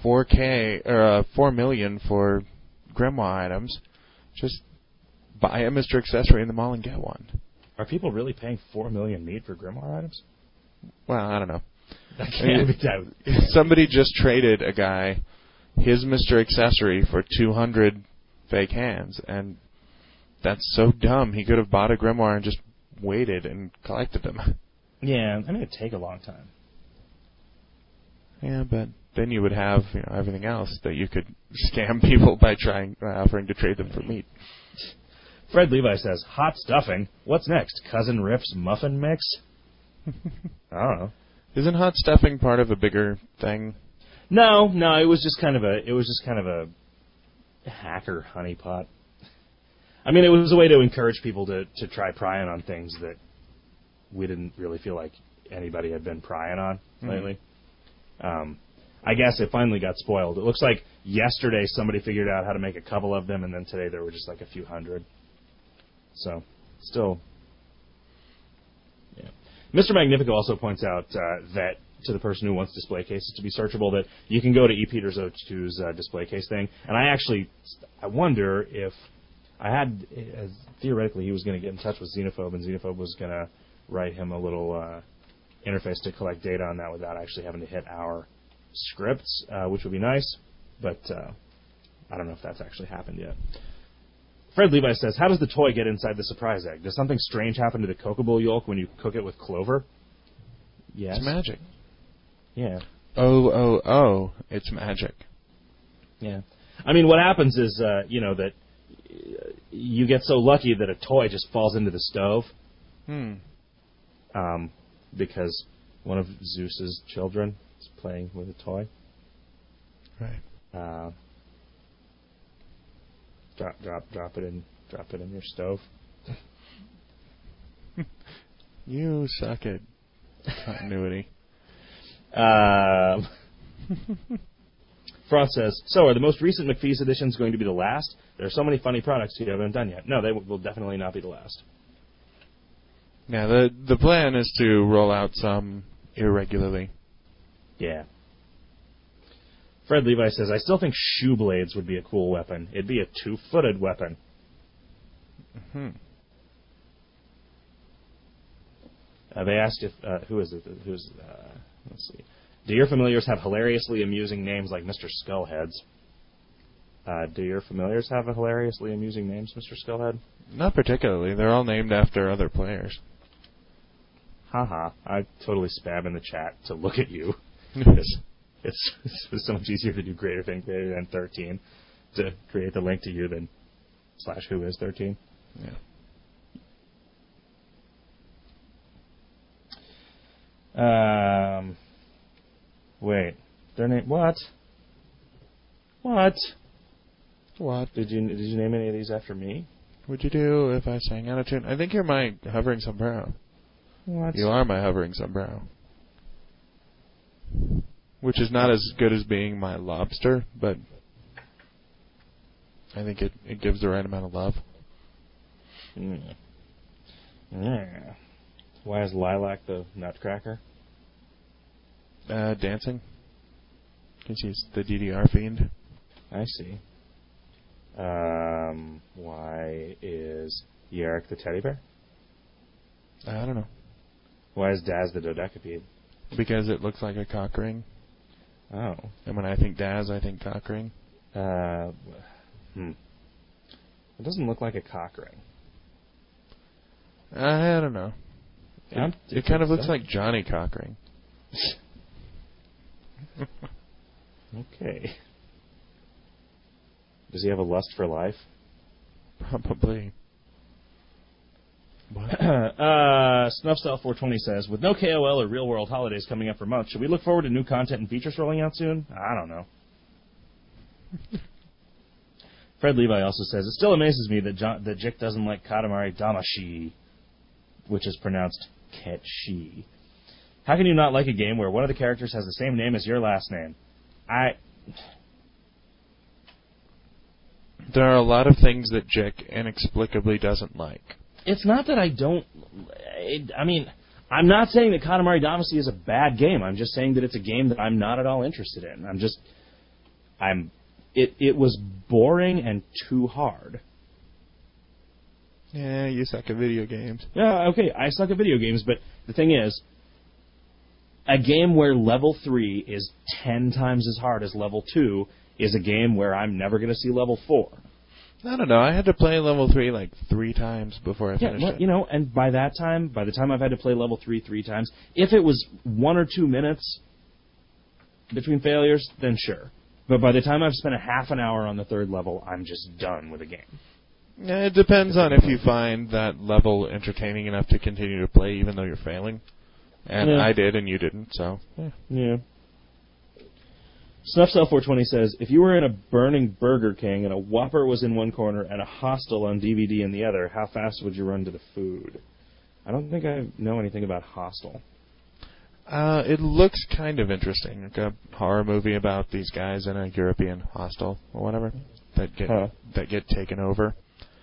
$4 million for grimoire items. Just buy a Mr. Accessory in the mall and get one. Are people really paying $4 million meat for grimoire items? Well, I don't know. That can't be done. Somebody just traded a guy his Mr. Accessory for 200 fake hands, and that's so dumb. He could have bought a grimoire and just waited and collected them. Yeah, I mean, it'd take a long time. Yeah, but then you would have everything else that you could scam people by offering to trade them for meat. Fred Levi says, hot stuffing. What's next? Cousin Riff's muffin mix? I don't know. Isn't hot stuffing part of a bigger thing? No, it was just kind of a hacker honeypot. I mean, it was a way to encourage people to try prying on things that we didn't really feel like anybody had been prying on lately. I guess it finally got spoiled. It looks like yesterday somebody figured out how to make a couple of them, and then today there were just like a few hundred. So, still, yeah. Mr. Magnifico also points out that to the person who wants display cases to be searchable, that you can go to ePeters O2's display case thing, and I wonder if theoretically he was going to get in touch with Xenophobe, and Xenophobe was going to write him a little interface to collect data on that without actually having to hit our scripts, which would be nice, but I don't know if that's actually happened yet. Fred Levi says, how does the toy get inside the surprise egg? Does something strange happen to the Kokobo yolk when you cook it with clover? Yes. It's magic. Yeah. Oh, it's magic. Yeah. I mean, what happens is, that you get so lucky that a toy just falls into the stove. Because one of Zeus's children is playing with a toy. Right. Drop it in your stove. You suck at continuity. Frost says, so are the most recent McPhee's editions going to be the last? There are so many funny products you haven't done yet. No, they will definitely not be the last. Yeah, the plan is to roll out some irregularly. Yeah. Fred Levi says, I still think shoe blades would be a cool weapon. It'd be a two-footed weapon. They asked if, who is it? Let's see. Do your familiars have hilariously amusing names like Mr. Skullheads? Do your familiars have a hilariously amusing names, Mr. Skullhead? Not particularly. They're all named after other players. Haha. I totally spam in the chat to look at you. It's so much easier to do greater than 13 to create the link to you than /whois13. Yeah. Wait. Their name what? What? What? Did you name any of these after me? What'd you do if I sang out of tune? I think you're my hovering sombrero. What? You are my hovering sombrero. Which is not as good as being my lobster, but I think it gives the right amount of love. Yeah. Why is Lilac the nutcracker? Dancing. Because he's the DDR fiend. I see. Why is Yarrick the teddy bear? I don't know. Why is Daz the dodecapede? Because it looks like a cock ring. Oh. And when I think Daz, I think cock ring. It doesn't look like a cock ring. I don't know. It kind of looks like Johnny Cockring. Okay. Does he have a lust for life? Probably. What? Snuffstyle420 says, with no KOL or real-world holidays coming up for months, should we look forward to new content and features rolling out soon? I don't know. Fred Levi also says, it still amazes me that Jick doesn't like Katamari Damacy, which is pronounced Ketshi. How can you not like a game where one of the characters has the same name as your last name? There are a lot of things that Jick inexplicably doesn't like. It's not that I don't... I mean, I'm not saying that Katamari Damacy is a bad game. I'm just saying that it's a game that I'm not at all interested in. It was boring and too hard. Yeah, you suck at video games. Yeah, okay, I suck at video games, but the thing is, a game where level 3 is 10 times as hard as level 2 is a game where I'm never going to see level 4. I don't know. I had to play level 3 like 3 times before I finished it. You know, and by the time I've had to play level 3 times, if it was 1 or 2 minutes between failures, then sure. But by the time I've spent a half an hour on the 3rd level, I'm just done with the game. Yeah, it depends on if you find that level entertaining enough to continue to play even though you're failing. And I did, and you didn't, so... Yeah. Snuffcell420 says, if you were in a burning Burger King and a Whopper was in one corner and a Hostel on DVD in the other, how fast would you run to the food? I don't think I know anything about Hostel. It looks kind of interesting, like a horror movie about these guys in a European hostel or whatever that get taken over.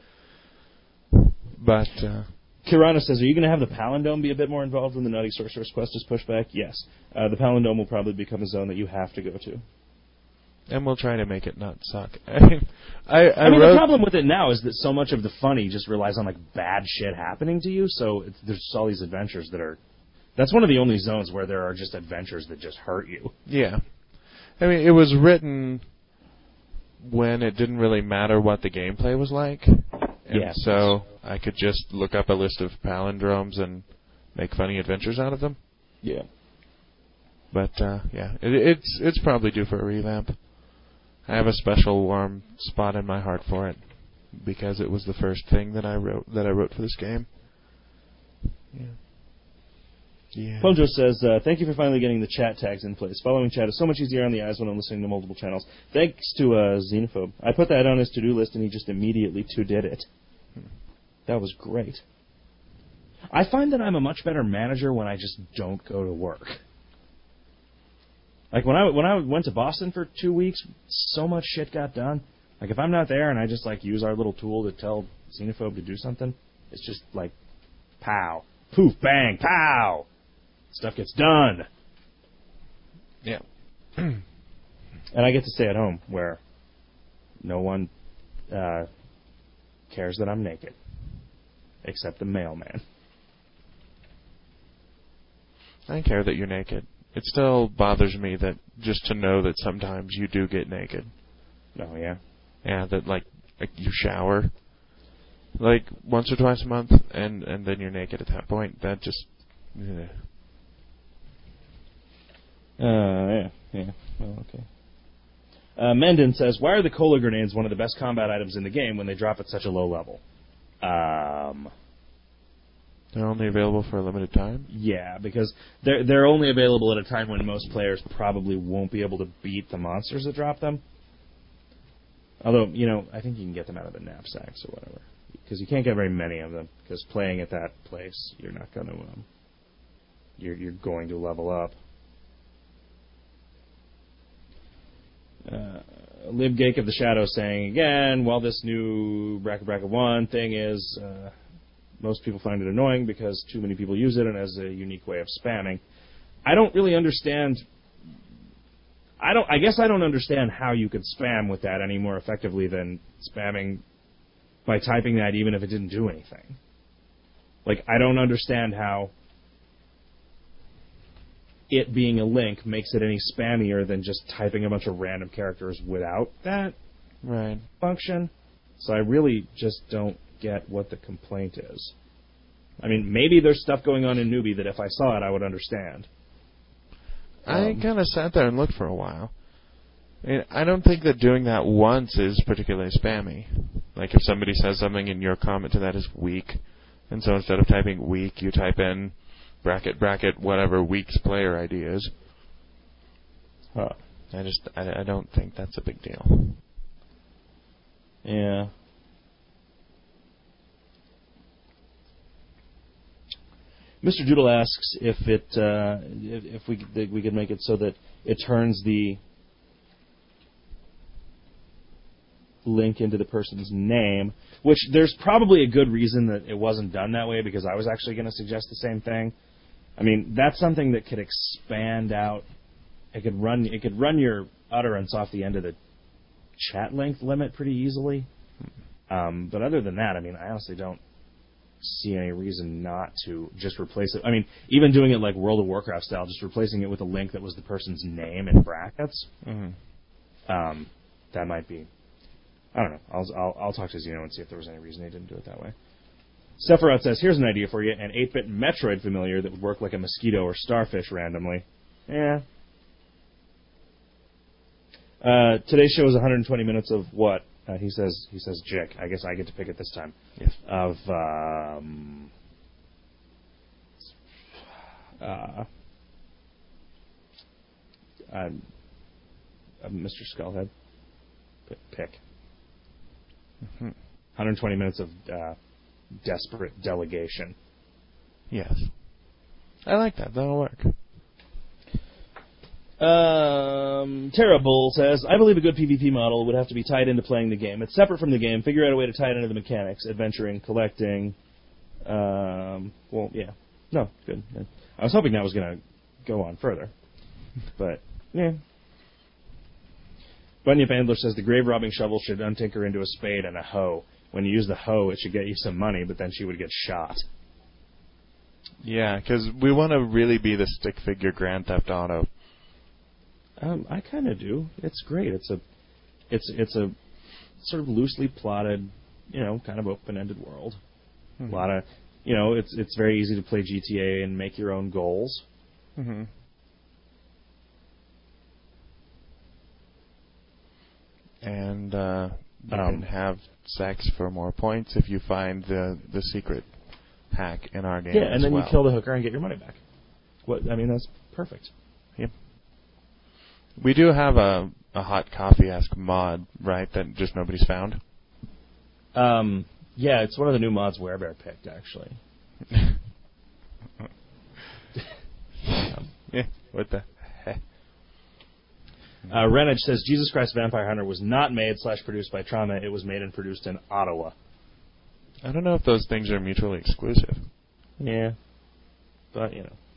But Kirana says, are you going to have the Palindome be a bit more involved when the Nutty Sorcerer's Quest is pushed back? Yes. The Palindome will probably become a zone that you have to go to. And we'll try to make it not suck. I mean, the problem with it now is that so much of the funny just relies on, like, bad shit happening to you, so there's just all these adventures that are... That's one of the only zones where there are just adventures that just hurt you. Yeah. I mean, it was written when it didn't really matter what the gameplay was like. And so I could just look up a list of palindromes and make funny adventures out of them. Yeah. But, it's probably due for a revamp. I have a special warm spot in my heart for it because it was the first thing that I wrote for this game. Yeah. Yeah. Ponjo says, thank you for finally getting the chat tags in place. Following chat is so much easier on the eyes when I'm listening to multiple channels. Thanks to Xenophobe. I put that on his to-do list and he just immediately did it. That was great. I find that I'm a much better manager when I just don't go to work. Like when I went to Boston for 2 weeks, so much shit got done. Like if I'm not there and I just like use our little tool to tell Xenophobe to do something, it's just like pow, poof, bang, pow. Stuff gets done. Yeah. And I get to stay at home where no one cares that I'm naked. Except the mailman. I care that you're naked. It still bothers me that just to know that sometimes you do get naked. Oh, yeah? Yeah, that like you shower like once or twice a month and then you're naked at that point. That just... Yeah. Well, okay. Mendon says, why are the cola grenades one of the best combat items in the game when they drop at such a low level? They're only available for a limited time? Yeah, because they're only available at a time when most players probably won't be able to beat the monsters that drop them. Although, I think you can get them out of the knapsacks or whatever. Because you can't get very many of them. Because playing at that place, you're not going to... You're going to level up. Libgake of the Shadow saying, again, while this new Bracket 1 thing is... most people find it annoying because too many people use it and has a unique way of spamming. I don't really understand... I guess I don't understand how you could spam with that any more effectively than spamming by typing that even if it didn't do anything. Like, I don't understand how it being a link makes it any spammier than just typing a bunch of random characters without that function. So I really just don't get what the complaint is. I mean, maybe there's stuff going on in Newbie that if I saw it, I would understand. I kind of sat there and looked for a while. I don't think that doing that once is particularly spammy. Like if somebody says something and your comment to that is weak, and so instead of typing weak, you type in bracket, whatever week's player ID is. Huh. I don't think that's a big deal. Yeah. Mr. Doodle asks if we could make it so that it turns the link into the person's name, which there's probably a good reason that it wasn't done that way, because I was actually going to suggest the same thing. I mean, that's something that could expand out. It could run your utterance off the end of the chat length limit pretty easily. But other than that, I mean, I honestly don't see any reason not to just replace it. I mean, even doing it like World of Warcraft style, just replacing it with a link that was the person's name in brackets. Mm-hmm. That might be. I don't know. I'll talk to Zeno and see if there was any reason they didn't do it that way. Sephiroth says, here's an idea for you, an 8-bit Metroid familiar that would work like a mosquito or starfish randomly. Yeah. Today's show is 120 minutes of what? He says Jick. I guess I get to pick it this time. Yes. Of Mr. Skullhead. Pick. Mm-hmm. 120 minutes of desperate delegation. Yes. I like that. That'll work. Terrible says, I believe a good PvP model would have to be tied into playing the game. It's separate from the game. Figure out a way to tie it into the mechanics, adventuring, collecting. Well, yeah. No, good. I was hoping that was going to go on further. But, yeah. Bunyip Andler says, the grave robbing shovel should untinker into a spade and a hoe. When you use the hoe, it should get you some money, but then she would get shot. Yeah, because we want to really be the stick figure Grand Theft Auto. I kind of do. It's great. It's a sort of loosely plotted, kind of open-ended world. Mm-hmm. A lot of, it's very easy to play GTA and make your own goals. Mm-hmm. And you can have sex for more points if you find the secret hack in our game. Yeah, and then you kill the hooker and get your money back. That's perfect. Yep. We do have a hot coffee-esque mod, right, that just nobody's found? Yeah, it's one of the new mods Werebear picked, actually. Yeah, what the heck? Renage says, Jesus Christ Vampire Hunter was not made/produced by Trauma. It was made and produced in Ottawa. I don't know if those things are mutually exclusive. Yeah. But,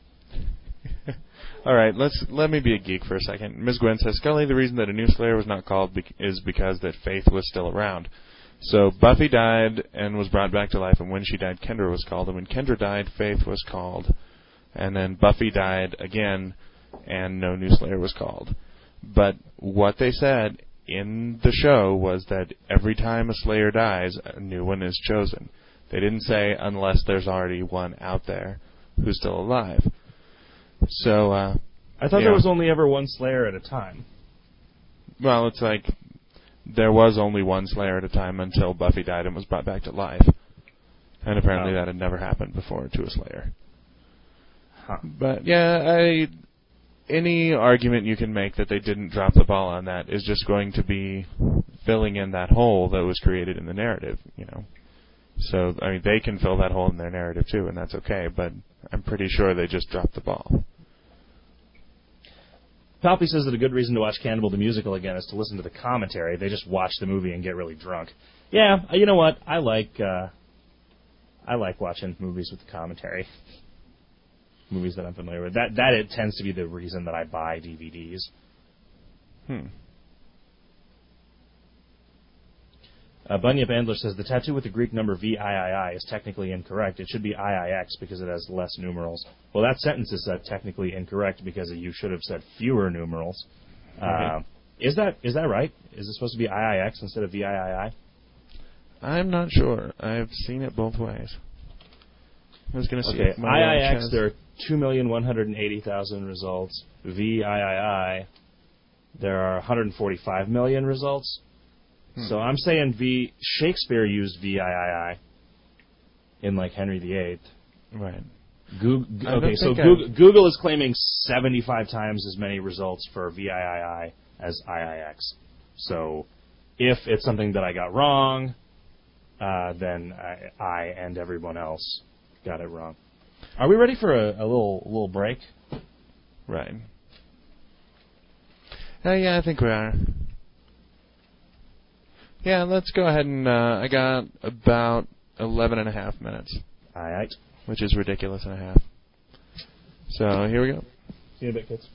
All right, let me be a geek for a second. Ms. Gwen says, Scully, the reason that a new Slayer was not called is because that Faith was still around. So Buffy died and was brought back to life, and when she died, Kendra was called. And when Kendra died, Faith was called. And then Buffy died again, and no new Slayer was called. But what they said in the show was that every time a Slayer dies, a new one is chosen. They didn't say unless there's already one out there who's still alive. So, I thought there was only ever one Slayer at a time. Well, it's like there was only one Slayer at a time until Buffy died and was brought back to life. And apparently that had never happened before to a Slayer. Huh. But, yeah, any argument you can make that they didn't drop the ball on that is just going to be filling in that hole that was created in the narrative, So, they can fill that hole in their narrative too, and that's okay, but I'm pretty sure they just dropped the ball. Palpy says that a good reason to watch Cannibal the Musical again is to listen to the commentary. They just watch the movie and get really drunk. Yeah, you know what? I like watching movies with the commentary. Movies that I'm familiar with. That it tends to be the reason that I buy DVDs. Bunyip Andler says the tattoo with the Greek number VIII is technically incorrect. It should be IIX because it has less numerals. Well, that sentence is technically incorrect because you should have said fewer numerals. Is that right? Is it supposed to be IIX instead of VIII? I'm not sure. I've seen it both ways. I was going to see. Okay, IIX, there are 2,180,000 results. VIII, there are 145 million results. So I'm saying Shakespeare used VIII in like Henry VIII. Right. Google is claiming 75 times as many results for VIII as IIX. So if it's something that I got wrong, then I and everyone else got it wrong. Are we ready for a little break? Right. Yeah, I think we are. Yeah, let's go ahead and I got about 11 and a half minutes. All right. Which is ridiculous and a half. So here we go. See you in a bit, kids.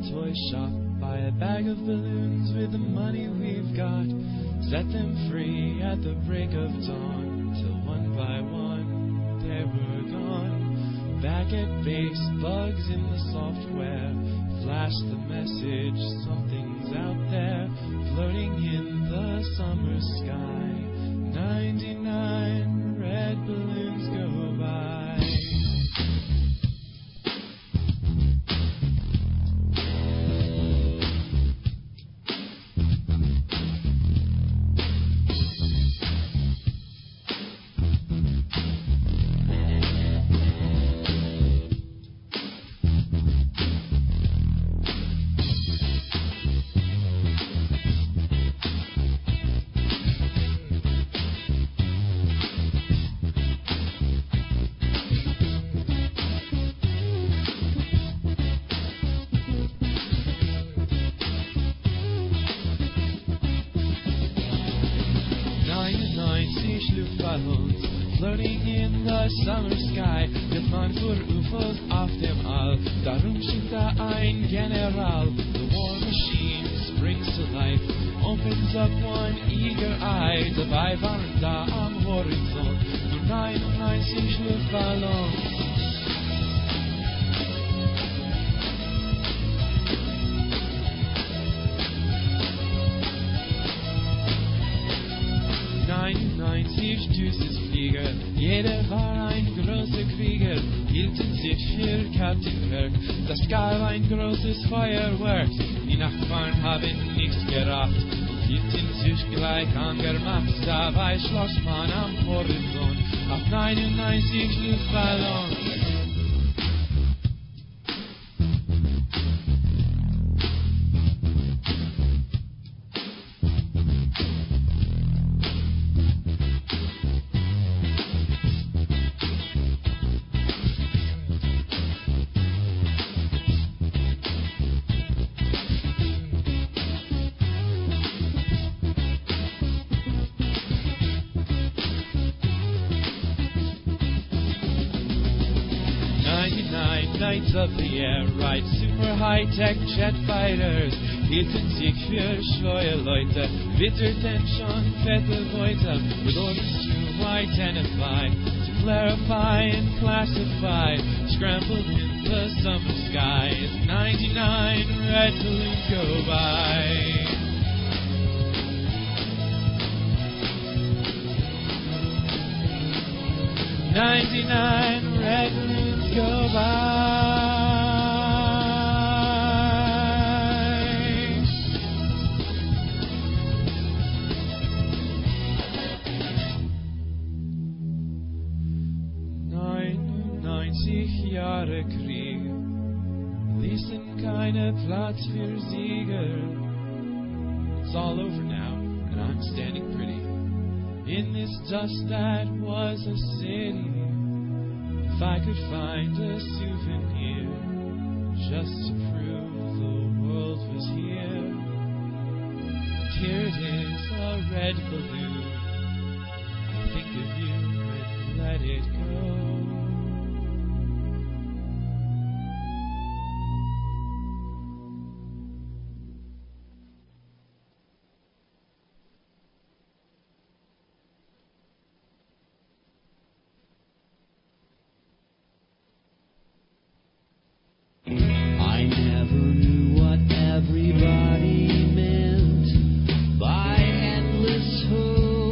toy shop, buy a bag of balloons with the money we've got, set them free at the break of dawn, till one by one they were gone. Back at base, bugs in the software flash the message, something's out there, floating in the summer sky. 99 red balloons go by. Floating in the summer sky, wird man für UFOs auf dem All. Darum schickt ein General. The war machine springs to life, opens up one eager eye. Dabei waren da am Horizont nur 99 Luftballons. Düses Flieger, jeder war ein großer Krieger, hielten sich für Captain Kirk. Das gab ein großes Feuerwerk, die Nachbarn haben nichts gerafft, hielten sich gleich angemacht. Dabei schloss man am Horizont auf 99 Luftballons. Knights of the air ride super high-tech jet fighters, hielten sich für schlaue Leute, witterten schon fette Beute, with orders to identify, to clarify and classify, scrambled in the summer sky as 99 red balloons go by. 99 red balloons go by. 99 Jahre Krieg ließen keine Platz für Sieger. It's all over now, and I'm standing pretty in this dust that was a city. If I could find a souvenir just to prove the world was here. Here it is, a red balloon. I think of you and let it go. Everybody meant by endless hope.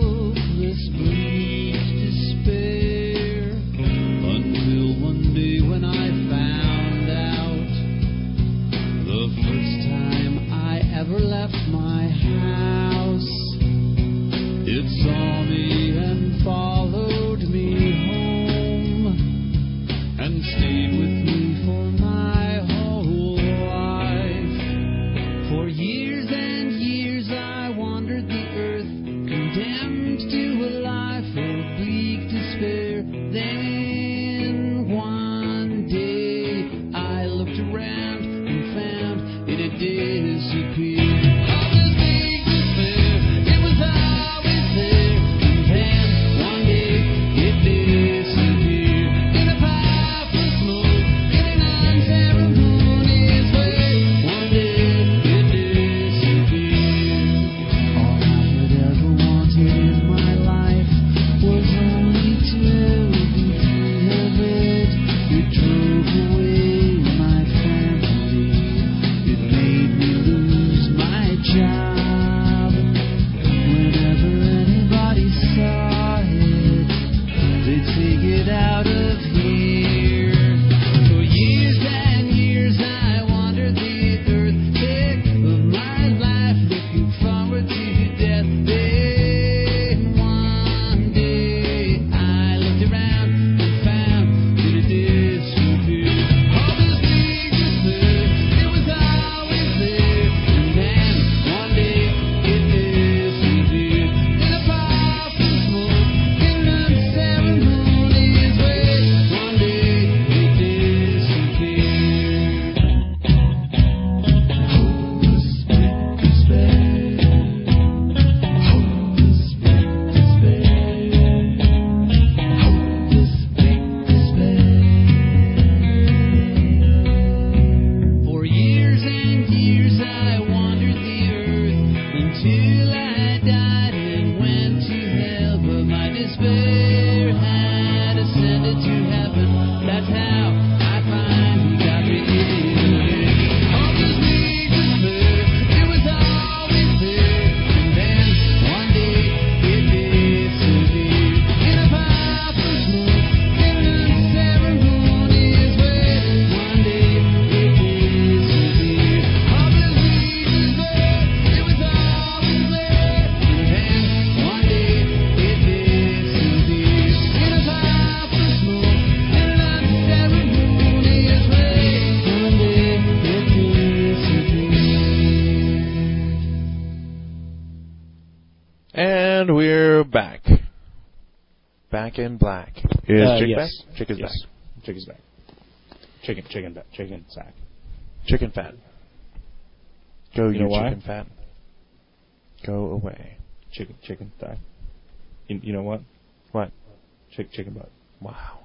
back in black. Is Chick yes. back? Chick is yes. back. Chick is back. Chicken sack. Chicken fat. Go, You know why? chicken fat. Go away. Chicken thigh. You know what? What? Chicken butt. Wow.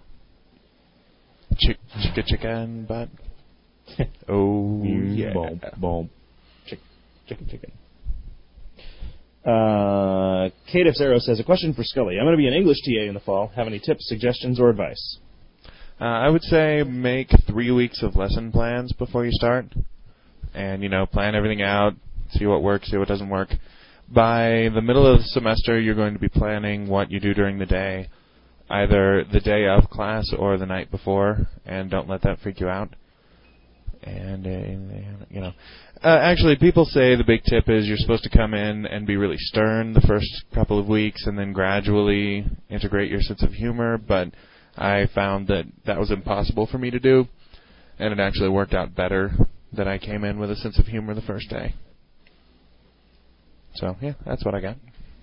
Chicken butt. Oh, yeah. Boom. Chicken. Cadif Zero says, a question for Scully. I'm going to be an English TA in the fall. Have any tips, suggestions, or advice? I would say make 3 weeks of lesson plans before you start. And, plan everything out, see what works, see what doesn't work. By the middle of the semester, you're going to be planning what you do during the day, either the day of class or the night before, and don't let that freak you out. And, actually, people say the big tip is you're supposed to come in and be really stern the first couple of weeks and then gradually integrate your sense of humor, but I found that was impossible for me to do, and it actually worked out better that I came in with a sense of humor the first day. So, yeah, that's what I got.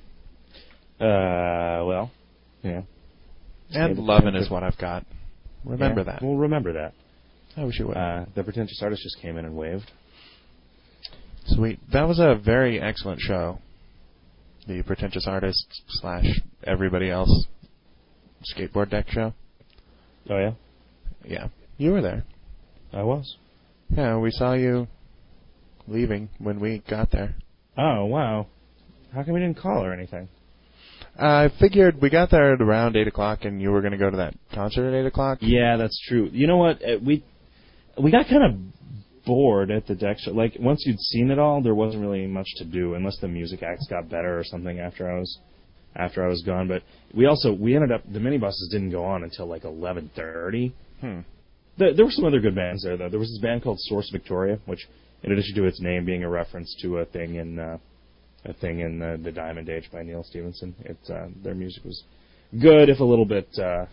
Well, yeah. And loving is what I've got. Remember that. We'll remember that. I wish you would. The Pretentious Artist just came in and waved. Sweet. That was a very excellent show. The Pretentious Artist / everybody else skateboard deck show. Oh, yeah? Yeah. You were there. I was. Yeah, we saw you leaving when we got there. Oh, wow. How come we didn't call or anything? I figured we got there at around 8 o'clock and you were going to go to that concert at 8 o'clock. Yeah, that's true. You know what? We got kind of bored at the deck show. Like, once you'd seen it all, there wasn't really much to do, unless the music acts got better or something after I was gone. But we ended up, the minibuses didn't go on until like 11:30. There were some other good bands there, though. There was this band called Source Victoria, which, in addition to its name being a reference to a thing in the Diamond Age by Neil Stevenson, their music was good, if a little bit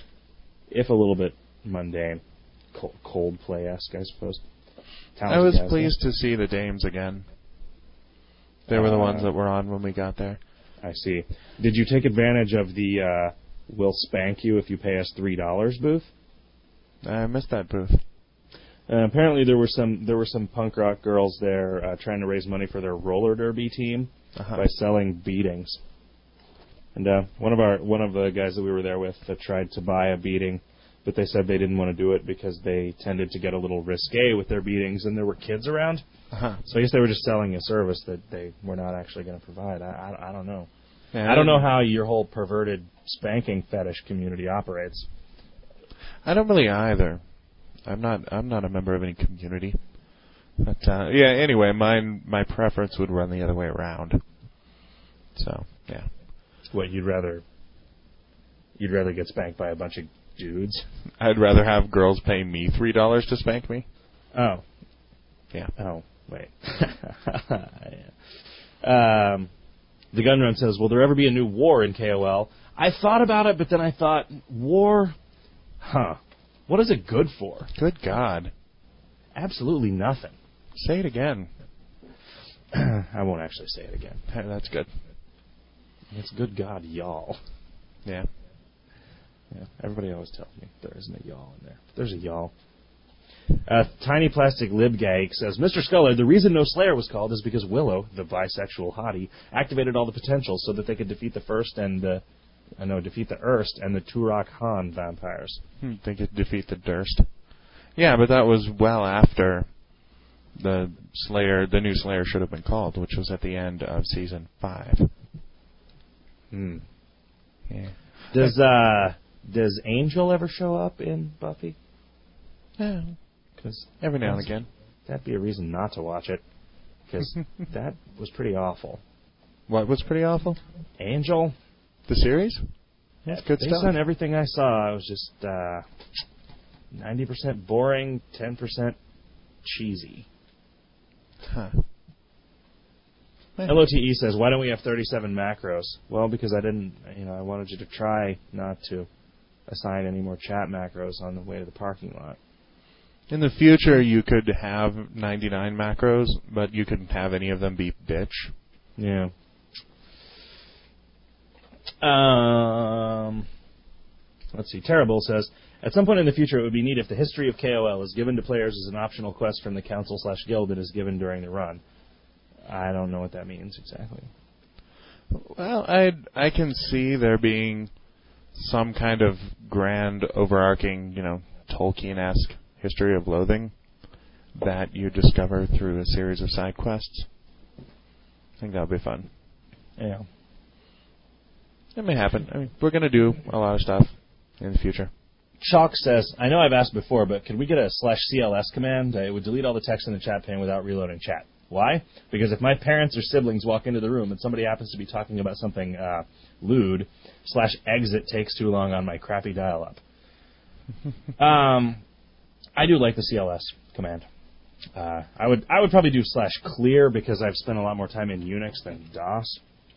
mundane, Coldplay-esque, I suppose. I was pleased to see the Dames again. They were the ones that were on when we got there. I see. Did you take advantage of the "We'll spank you if you pay us $3" booth? I missed that booth. Apparently, there were some punk rock girls there trying to raise money for their roller derby team by selling beatings. And one of the guys that we were there with tried to buy a beating, but they said they didn't want to do it because they tended to get a little risque with their beatings, and there were kids around. So I guess they were just selling a service that they were not actually going to provide. I don't know. Yeah, I don't know how your whole perverted spanking fetish community operates. I don't really either. I'm not a member of any community. But yeah, anyway, my preference would run the other way around. So, yeah. What, you'd rather get spanked by a bunch of dudes? I'd rather have girls pay me $3 to spank me. Oh. Yeah. Oh, wait. The Gunrun says, will there ever be a new war in KOL? I thought about it, but then I thought, war? What is it good for? Good God. Absolutely nothing. Say it again. I won't actually say it again. That's good. It's good God, y'all. Yeah. Yeah. Everybody always tells me there isn't a y'all in there. But there's a y'all. Tiny Plastic Libgag says, Mr. Sculler, the reason No Slayer was called is because Willow, the bisexual hottie, activated all the potential so that they could defeat the Erst and the Turok Han vampires. They could defeat the Durst. Yeah, but that was well after the new Slayer should have been called, which was at the end of season 5. Yeah. Does Angel ever show up in Buffy? Yeah. Because every now and again. That'd be a reason not to watch it. Because that was pretty awful. What was pretty awful? Angel. The series? That's good stuff. Based on everything I saw, it was just 90% boring, 10% cheesy. LOTE says, why don't we have 37 macros? Well, because I wanted you to try not to assign any more chat macros on the way to the parking lot. In the future, you could have 99 macros, but you couldn't have any of them be bitch. Yeah. Let's see. Terrible says, at some point in the future, it would be neat if the history of KOL is given to players as an optional quest from the council/guild that is given during the run. I don't know what that means exactly. Well, I can see there being some kind of grand, overarching, Tolkien-esque history of loathing that you discover through a series of side quests. I think that would be fun. Yeah. It may happen. I mean, we're going to do a lot of stuff in the future. Chalk says, I know I've asked before, but could we get a /CLS command? It would delete all the text in the chat pane without reloading chat. Why? Because if my parents or siblings walk into the room and somebody happens to be talking about something lewd, /exit takes too long on my crappy dial-up. I do like the CLS command. I would probably do /clear because I've spent a lot more time in Unix than DOS.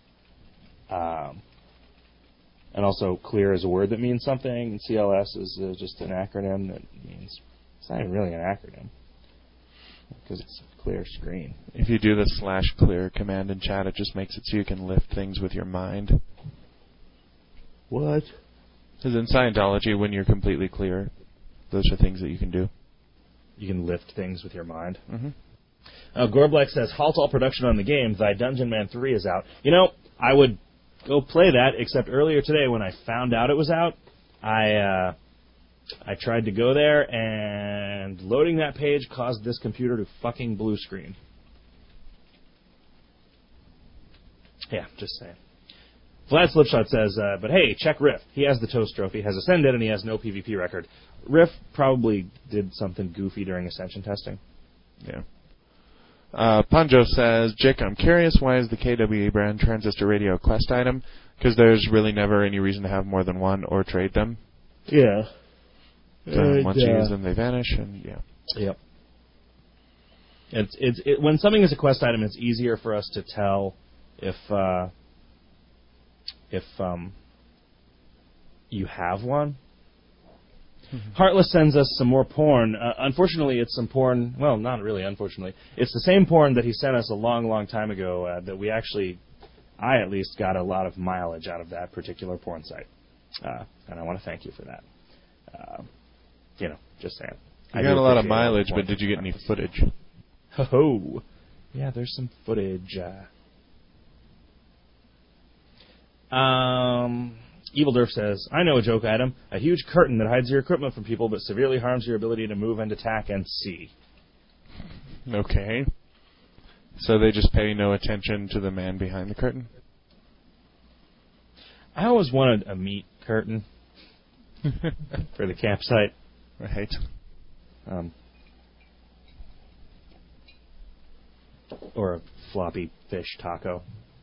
And also, clear is a word that means something, and CLS is just an acronym that means it's not even really an acronym because it's clear screen. If you do the /clear command in chat, it just makes it so you can lift things with your mind. What? Because in Scientology, when you're completely clear, those are things that you can do. You can lift things with your mind. Mm-hmm. Gorblack says, halt all production on the game. Thy Dungeon Man 3 is out. I would go play that, except earlier today when I found out it was out, I tried to go there, and loading that page caused this computer to fucking blue screen. Yeah, just saying. Vlad Slipshot says, but hey, check Riff. He has the Toast Trophy, has Ascended, and he has no PvP record. Riff probably did something goofy during Ascension testing. Yeah. Punjo says, Jick, I'm curious, why is the KWE brand transistor radio a quest item? Because there's really never any reason to have more than one or trade them. Yeah. Once you use them, they vanish, and yeah. Yep. When something is a quest item, it's easier for us to tell if you have one. Mm-hmm. Heartless sends us some more porn. Unfortunately, it's some porn. Well, not really, unfortunately. It's the same porn that he sent us a long, long time ago that we actually, I at least, got a lot of mileage out of that particular porn site. And I want to thank you for that. Just saying. You got a lot of mileage, but did you get any footage? Ho-ho. Yeah, there's some footage. Evil Durf says, I know a joke item. A huge curtain that hides your equipment from people but severely harms your ability to move and attack and see. Okay. So they just pay no attention to the man behind the curtain? I always wanted a meat curtain for the campsite. Right. Or a floppy fish taco.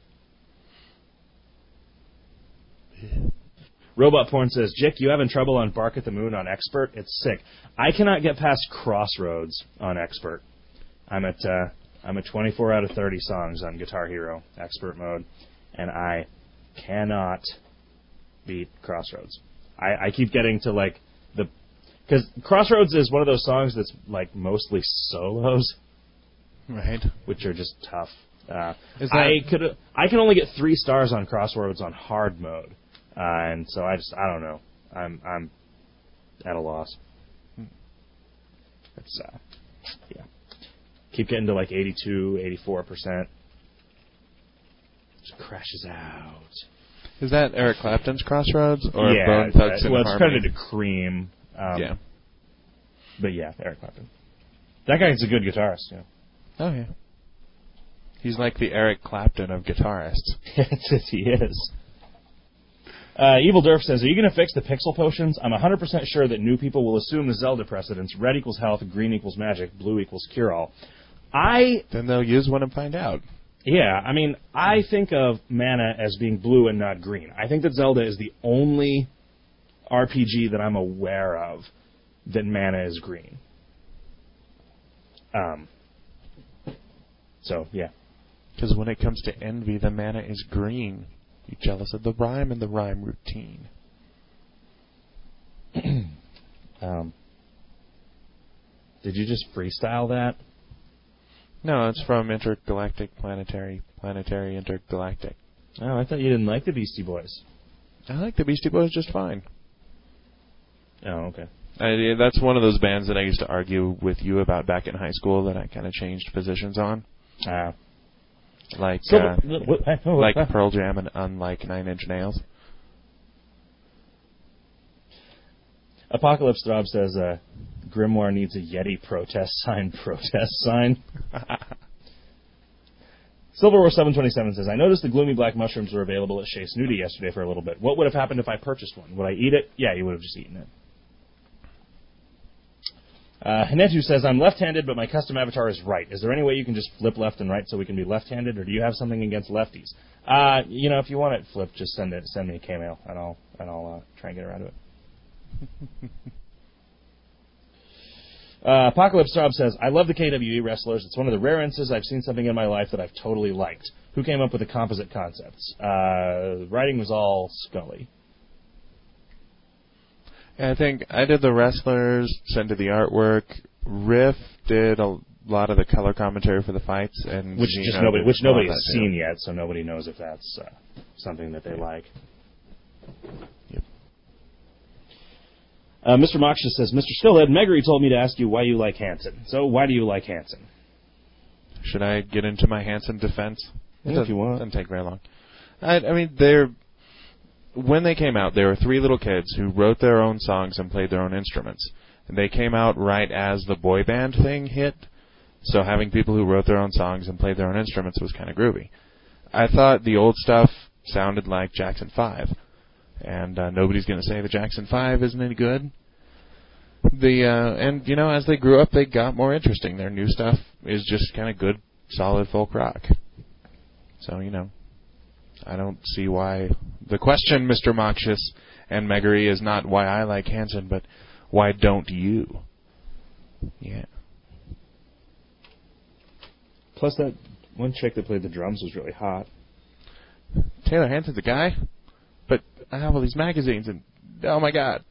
Robot Porn says, Jick, you having trouble on Bark at the Moon on Expert? It's sick. I cannot get past Crossroads on Expert. I'm at 24 out of 30 songs on Guitar Hero Expert mode, and I cannot beat Crossroads. I keep getting to because Crossroads is one of those songs that's mostly solos, right? Which are just tough. I can only get 3 stars on Crossroads on hard mode. And so I don't know. I'm at a loss. It's yeah. Keep getting to 82, 84%. Just crashes out. Is that Eric Clapton's Crossroads or yeah, Bone Thugs and Well, it's Harmony? credited to Cream. Yeah. But yeah, Eric Clapton. That guy's a good guitarist. Yeah. Oh yeah. He's like the Eric Clapton of guitarists. Yes, he is. Evil Durf says, are you going to fix the pixel potions? I'm 100% sure that new people will assume the Zelda precedence. Red equals health, green equals magic, blue equals cure-all. Then they'll use one and find out. Yeah, I think of mana as being blue and not green. I think that Zelda is the only RPG that I'm aware of that mana is green. So, yeah. Because when it comes to envy, the mana is green. You jealous of the rhyme and the rhyme routine. Did you just freestyle that? No, it's from Intergalactic Planetary Intergalactic. Oh, I thought you didn't like the Beastie Boys. I like the Beastie Boys just fine. Oh, okay. That's one of those bands that I used to argue with you about back in high school that I kind of changed positions on. Like Pearl Jam and unlike Nine Inch Nails. Apocalypse Throb says Grimoire needs a Yeti protest sign. Silver War 727 says, I noticed the gloomy black mushrooms were available at Chez Snooty yesterday for a little bit. What would have happened if I purchased one? Would I eat it? Yeah, you would have just eaten it. Hinetu says, I'm left-handed, but my custom avatar is right. Is there any way you can just flip left and right so we can be left-handed, or do you have something against lefties? If you want it flipped, just send me a K-mail, and I'll try and get around to it. Apocalypse Throb says, I love the KWE wrestlers. It's one of the rare instances I've seen something in my life that I've totally liked. Who came up with the composite concepts? Writing was all Scully. I think I did the wrestlers, Send to the artwork. Riff did a lot of the color commentary for the fights, and which nobody has seen yet, so nobody knows if that's something that they like. Yep. Mr. Moksha says, Mr. Stillhead, Meggery told me to ask you why you like Hanson. So why do you like Hanson? Should I get into my Hanson defense? If you want. It doesn't take very long. I mean, when they came out, there were three little kids who wrote their own songs and played their own instruments. And they came out right as the boy band thing hit, so having people who wrote their own songs and played their own instruments was kind of groovy. I thought the old stuff sounded like Jackson 5, and nobody's going to say the Jackson 5 isn't any good. As they grew up, they got more interesting. Their new stuff is just kind of good, solid folk rock. So, I don't see why the question, Mr. Moxious and Meggery, is not why I like Hanson, but why don't you? Yeah. Plus, that one chick that played the drums was really hot. Taylor Hanson's a guy, but I have all these magazines, and oh my god.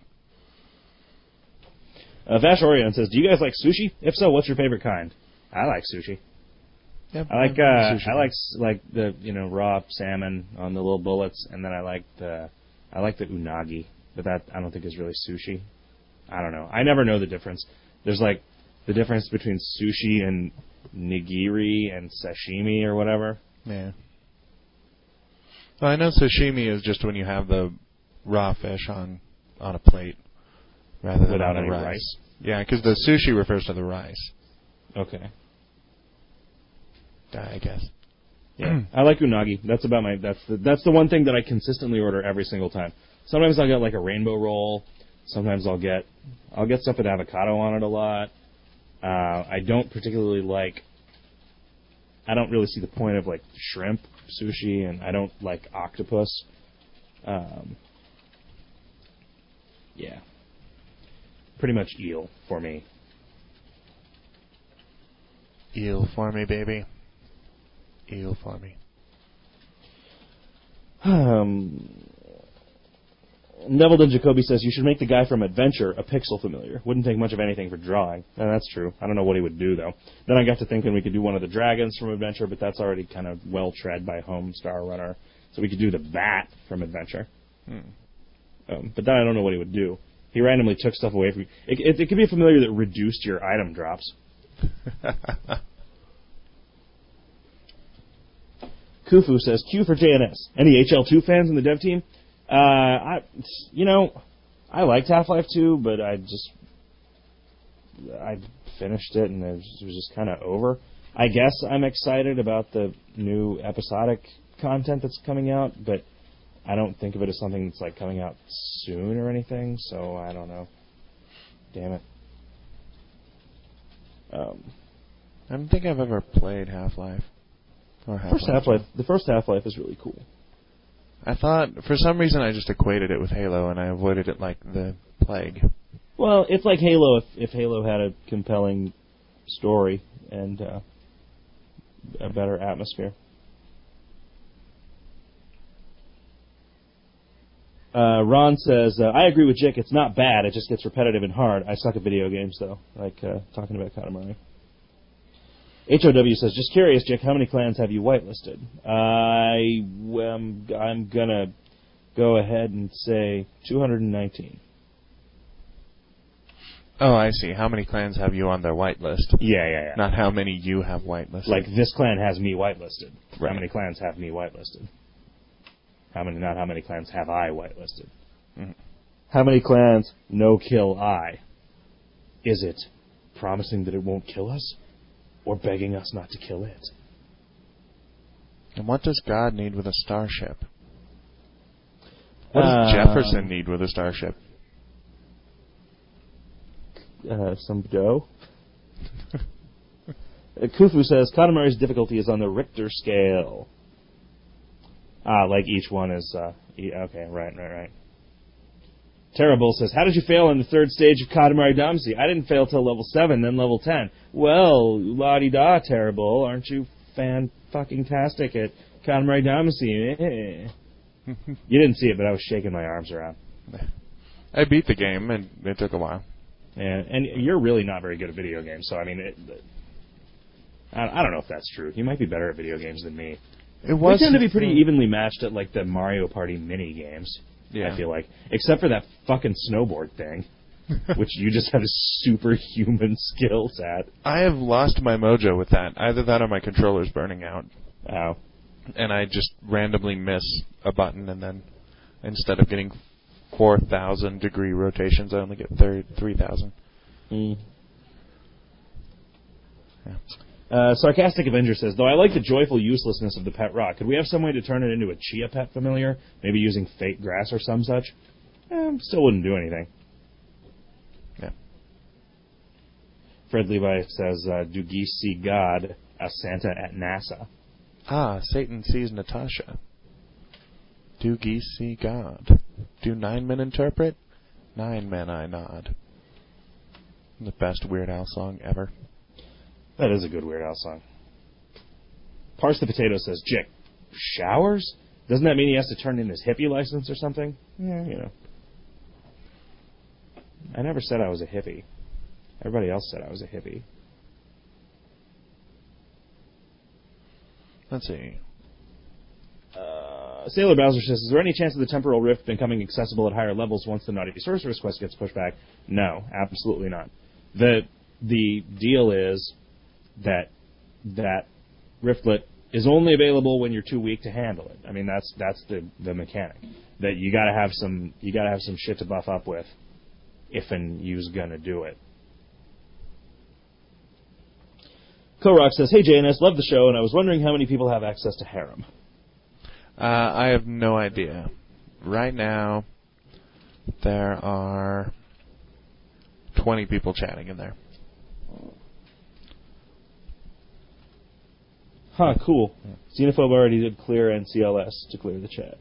Vash Orion says, do you guys like sushi? If so, what's your favorite kind? I like sushi. Yep, I like the raw salmon on the little bullets, and then I like the unagi, but that I don't think is really sushi. I don't know. I never know the difference. There's like the difference between sushi and nigiri and sashimi or whatever. Yeah. Well, I know sashimi is just when you have the raw fish on a plate rather than without on any rice. Yeah, because the sushi refers to the rice. Okay. I guess. Yeah, I like unagi. That's about that's the one thing that I consistently order every single time. Sometimes I'll get like a rainbow roll. Sometimes I'll get stuff with avocado on it a lot. I don't really see the point of like shrimp sushi, and I don't like octopus. Yeah. Pretty much eel for me. Eel for me, baby. Eel for me. Neville Din Jacoby says, you should make the guy from Adventure a pixel familiar. Wouldn't take much of anything for drawing. And that's true. I don't know what he would do, though. Then I got to thinking we could do one of the dragons from Adventure, but that's already kind of well-tread by Homestar Runner. So we could do the bat from Adventure. But then I don't know what he would do. He randomly took stuff away from you. It could be a familiar that reduced your item drops. Kufu says, Q for JNS. Any HL2 fans in the dev team? I liked Half-Life 2, but I finished it and it was just kind of over. I guess I'm excited about the new episodic content that's coming out, but I don't think of it as something that's like coming out soon or anything, so I don't know. Damn it. I don't think I've ever played Half-Life. The first Half-Life is really cool. I thought, for some reason, I just equated it with Halo, and I avoided it like the plague. Well, it's like Halo if Halo had a compelling story and a better atmosphere. Ron says, I agree with Jake. It's not bad. It just gets repetitive and hard. I suck at video games, though, like talking about Katamari. HOW says, just curious, Jake, how many clans have you whitelisted? I'm going to go ahead and say 219. Oh, I see. How many clans have you on their whitelist? Yeah. Not how many you have whitelisted. Like, this clan has me whitelisted. Right. How many clans have me whitelisted? Not how many clans have I whitelisted. Mm-hmm. How many clans no kill I? Is it promising that it won't kill us, or begging us not to kill it? And what does God need with a starship? What does Jefferson need with a starship? Some dough. Khufu says, Katamari's difficulty is on the Richter scale. Like each one is... okay, right. Terrible says, how did you fail on the third stage of Katamari Damacy? I didn't fail till level 7, then level 10. Well, la-di-da, Terrible. Aren't you fan-fucking-tastic at Katamari Damacy? You didn't see it, but I was shaking my arms around. I beat the game, and it took a while. And you're really not very good at video games, so I mean, I don't know if that's true. You might be better at video games than me. We tend to be pretty evenly matched at like the Mario Party mini games. Yeah. I feel like, except for that fucking snowboard thing, which you just have superhuman skills at. I have lost my mojo with that. Either that or my controller's burning out. Oh. And I just randomly miss a button, and then instead of getting 4,000 degree rotations, I only get 3,000. Yeah. Sarcastic Avenger says, though I like the joyful uselessness of the pet rock, could we have some way to turn it into a chia pet familiar? Maybe using fake grass or some such? Still wouldn't do anything. Yeah. Fred Levi says, do geese see God as Santa at NASA? Satan sees Natasha. Do geese see God? Do 9 men interpret? 9 men I nod. The best Weird Al song ever. That is a good Weird Al song. Parse the Potato says, Jick, showers? Doesn't that mean he has to turn in his hippie license or something? Yeah, you know. I never said I was a hippie. Everybody else said I was a hippie. Let's see. Sailor Bowser says, is there any chance of the Temporal Rift becoming accessible at higher levels once the Naughty Sorceress quest gets pushed back? No, absolutely not. The deal is that Riftlet is only available when you're too weak to handle it. I mean, that's the mechanic. That you gotta have some shit to buff up with if and you's gonna do it. Korok says, hey JNS, love the show, and I was wondering how many people have access to Harem. I have no idea. Right now, there are 20 people chatting in there. Huh, cool. Xenophobe already did clear NCLS to clear the chat.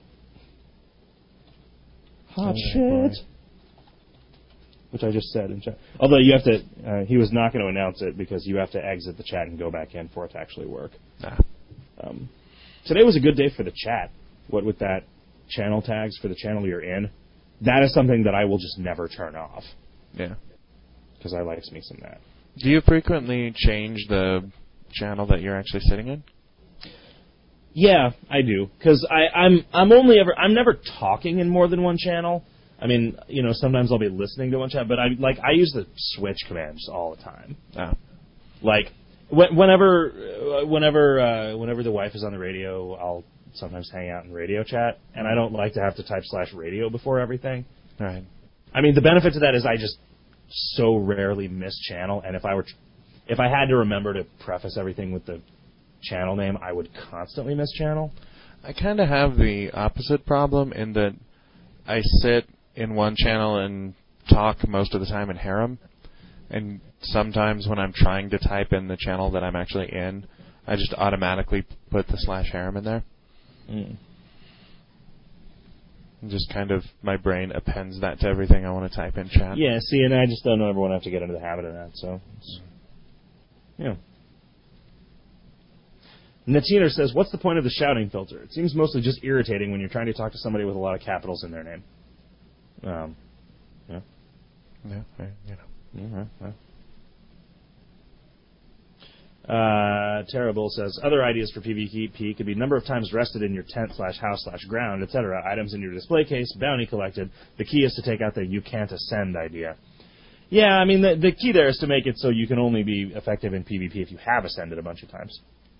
Hot shit. Boy. Which I just said in chat. Although you have to, he was not going to announce it because you have to exit the chat and go back in for it to actually work. Today was a good day for the chat. What with that channel tags for the channel you're in, that is something that I will just never turn off. Yeah. Because I likes me some that. Do you frequently change the channel that you're actually sitting in? Yeah, I do. Because I'm never talking in more than one channel. I mean, you know, sometimes I'll be listening to one channel, but I use the switch commands all the time. Oh. Like whenever the wife is on the radio, I'll sometimes hang out in radio chat, and I don't like to have to type /radio before everything. Right. I mean, the benefit to that is I just so rarely miss channel, and if I had to remember to preface everything with the channel name, I would constantly miss channel. I kind of have the opposite problem in that I sit in one channel and talk most of the time in Harem, and sometimes when I'm trying to type in the channel that I'm actually in, I just automatically put the /Harem in there. And just kind of, my brain appends that to everything I want to type in chat. Yeah, see, and I just don't ever want to have to get into the habit of that, so... Yeah. Natiner says, what's the point of the shouting filter? It seems mostly just irritating when you're trying to talk to somebody with a lot of capitals in their name. Yeah. Yeah, you know. Terrible says, other ideas for PvP could be number of times rested in your tent/house/ground, etc., items in your display case, bounty collected. The key is to take out the you can't ascend idea. Yeah, I mean, the key there is to make it so you can only be effective in PvP if you have ascended a bunch of times.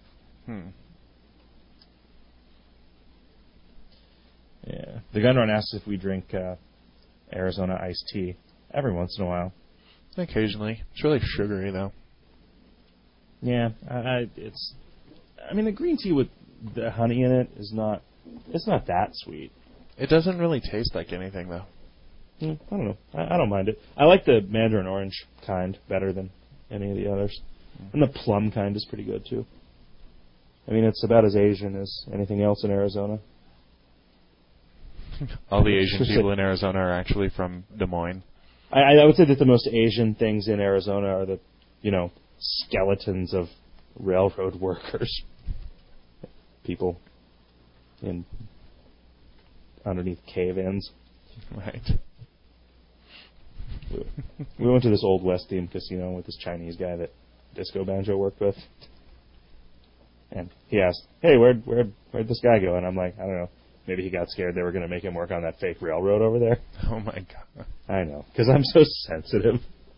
Yeah. The Gunrun asks if we drink Arizona iced tea every once in a while. Occasionally. It's really sugary, though. Yeah, the green tea with the honey in it is not. It's not that sweet. It doesn't really taste like anything, though. I don't know. I don't mind it. I like the mandarin orange kind better than any of the others. And the plum kind is pretty good, too. I mean, it's about as Asian as anything else in Arizona. All the Asian people in Arizona are actually from Des Moines. I would say that the most Asian things in Arizona are the, skeletons of railroad workers. People underneath cave-ins. Right. We went to this Old West themed casino with this Chinese guy that Disco Banjo worked with. And he asked, hey, where'd this guy go? And I'm like, I don't know. Maybe he got scared they were going to make him work on that fake railroad over there. Oh, my God. I know, because I'm so sensitive.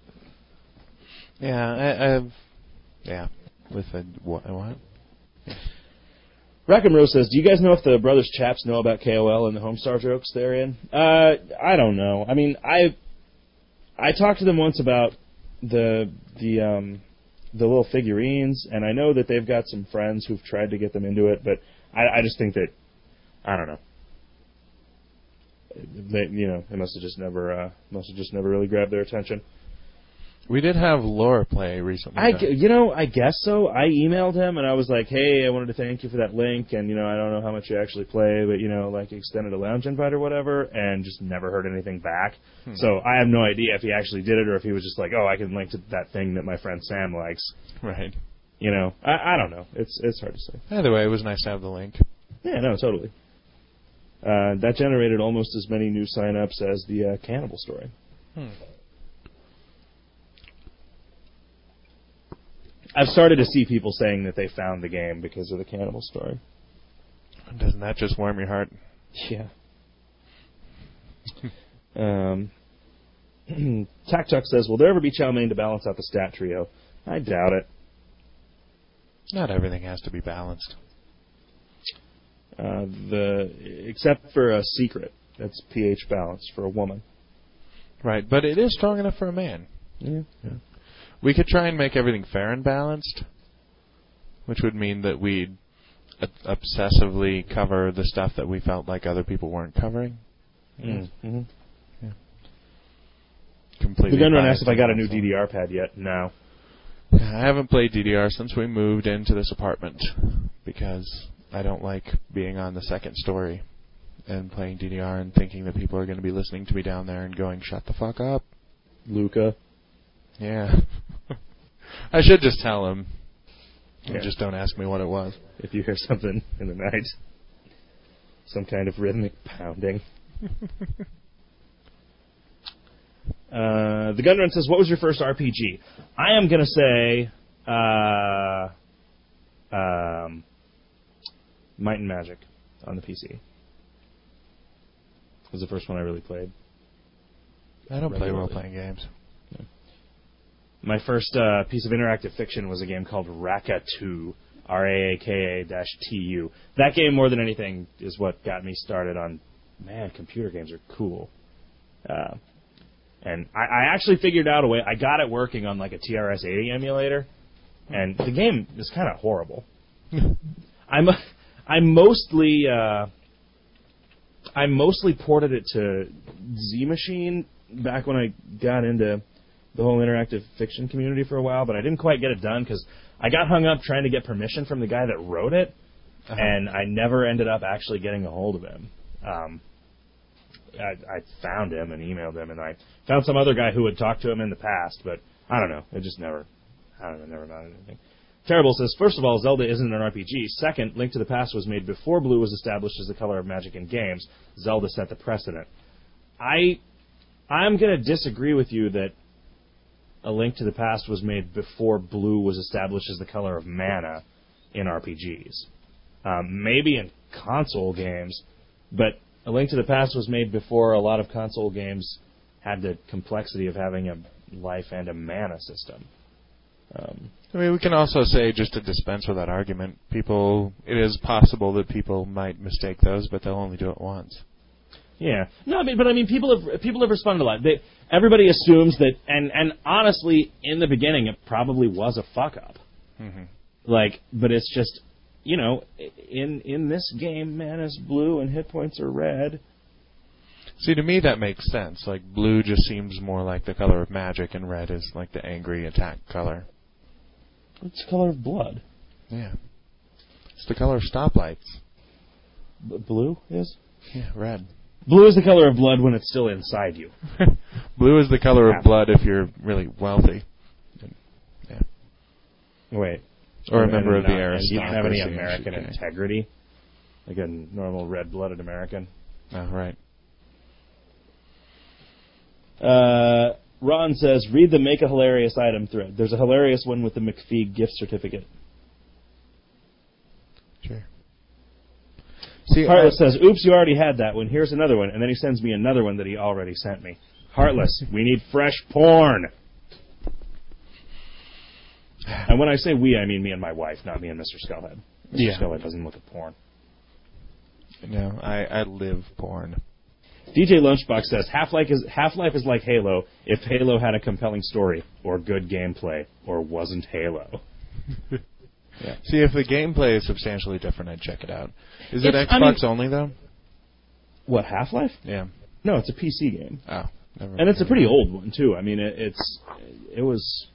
Yeah, yeah. With a what? Rack'em says, do you guys know if the Brothers Chaps know about KOL and the Homestar jokes they're in? I don't know. I mean, I talked to them once about the little figurines, and I know that they've got some friends who've tried to get them into it, but I just think that, I don't know. It must have just never really grabbed their attention. We did have Laura play recently. I guess so. I emailed him and I was like, hey, I wanted to thank you for that link, and I don't know how much you actually play, but extended a lounge invite or whatever, and just never heard anything back. So I have no idea if he actually did it or if he was just like, oh, I can link to that thing that my friend Sam likes. Right. I don't know. It's hard to say. Either way, it was nice to have the link. Yeah, no, totally. That generated almost as many new sign-ups as the Cannibal story. I've started to see people saying that they found the game because of the Cannibal story. Doesn't that just warm your heart? Yeah. Tac says, will there ever be chow mein to balance out the stat trio? I doubt it. Not everything has to be balanced. Except for a secret. That's pH balanced for a woman. Right, but it is strong enough for a man. Yeah. We could try and make everything fair and balanced, which would mean that we'd obsessively cover the stuff that we felt like other people weren't covering. Mm-hmm. Yeah. Completely. The Gunrun asked if I got a new DDR pad yet. No. I haven't played DDR since we moved into this apartment because I don't like being on the second story and playing DDR and thinking that people are going to be listening to me down there and going, shut the fuck up. Luca. Yeah. I should just tell him. Yeah. Just don't ask me what it was. If you hear something in the night, some kind of rhythmic pounding. The Gunrun says, what was your first RPG? I am going to say Might and Magic on the PC. Was the first one I really played. I don't play role-playing games. Yeah. My first piece of interactive fiction was a game called Raka-2, Raaka-TU. That game, more than anything, is what got me started on, man, computer games are cool. And I actually figured out a way. I got it working on like a TRS-80 emulator, and the game is kind of horrible. I mostly ported it to Z Machine back when I got into the whole interactive fiction community for a while, but I didn't quite get it done because I got hung up trying to get permission from the guy that wrote it, and I never ended up actually getting a hold of him. I found him and emailed him, and I found some other guy who had talked to him in the past, but I don't know. It just never amounted to anything. Terrible says, first of all, Zelda isn't an RPG. Second, Link to the Past was made before blue was established as the color of magic in games. Zelda set the precedent. I'm going to disagree with you that A Link to the Past was made before blue was established as the color of mana in RPGs. Maybe in console games, but A Link to the Past was made before a lot of console games had the complexity of having a life and a mana system. I mean, we can also say, just to dispense with that argument, it is possible that people might mistake those, but they'll only do it once. Yeah. No, I mean, people have responded a lot. Everybody assumes that, and honestly, in the beginning, it probably was a fuck up. Mm-hmm. But it's just, in this game, mana's blue and hit points are red. See, to me, that makes sense. Like, blue just seems more like the color of magic, and red is like the angry attack color. It's the color of blood. Yeah. It's the color of stoplights. Blue is? Yeah, red. Blue is the color of blood when it's still inside you. Blue is the color of blood if you're really wealthy. Yeah. Wait. Or a member of the aristocracy. You don't have any American integrity? Like a normal red-blooded American? Oh, right. Ron says, read the Make a Hilarious Item thread. There's a hilarious one with the McPhee gift certificate. Sure. See, Heartless says, oops, you already had that one. Here's another one. And then he sends me another one that he already sent me. Heartless, we need fresh porn. And when I say we, I mean me and my wife, not me and Mr. Skullhead. Mr. Skullhead doesn't look at porn. No, I live porn. DJ Lunchbox says, Half-Life is like Halo if Halo had a compelling story, or good gameplay, or wasn't Halo. Yeah. See, if the gameplay is substantially different, I'd check it out. Is it Xbox only, though? What, Half-Life? Yeah. No, it's a PC game. Oh. Never mind. And it's a pretty old one, too. I mean, it was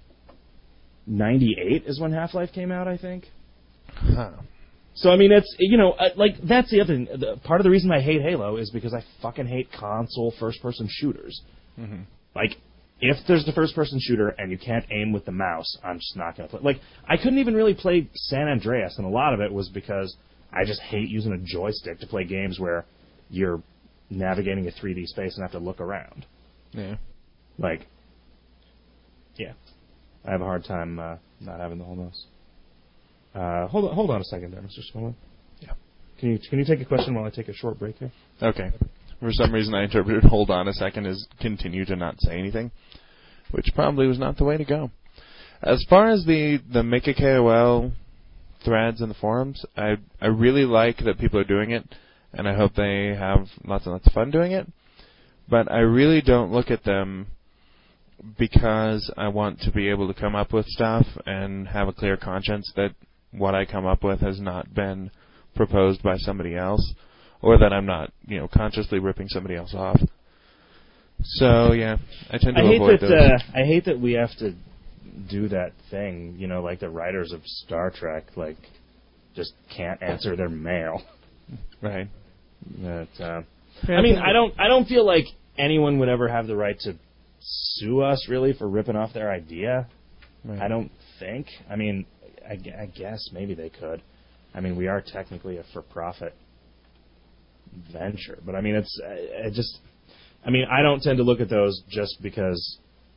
98 is when Half-Life came out, I think. Huh. So, I mean, it's, that's the other thing. Part of the reason I hate Halo is because I fucking hate console first-person shooters. Mm-hmm. Like, if there's the first-person shooter and you can't aim with the mouse, I'm just not going to play. Like, I couldn't even really play San Andreas, and a lot of it was because I just hate using a joystick to play games where you're navigating a 3D space and have to look around. Yeah. Like, yeah. I have a hard time not having the whole mouse. Hold on a second there, Mr. Smolin. Yeah. Can you take a question while I take a short break here? Okay. For some reason, I interpreted "hold on a second" as continue to not say anything, which probably was not the way to go. As far as the Make a KOL threads in the forums, I really like that people are doing it, and I hope they have lots and lots of fun doing it. But I really don't look at them because I want to be able to come up with stuff and have a clear conscience that what I come up with has not been proposed by somebody else, or that I'm not, consciously ripping somebody else off. So, yeah, I tend to avoid those. I hate that we have to do that thing, like the writers of Star Trek, just can't answer their mail. Right. But, I don't feel like anyone would ever have the right to sue us, really, for ripping off their idea. Right. I don't think. I mean, I guess maybe they could. I mean, we are technically a for-profit venture. But, I mean, I don't tend to look at those just because,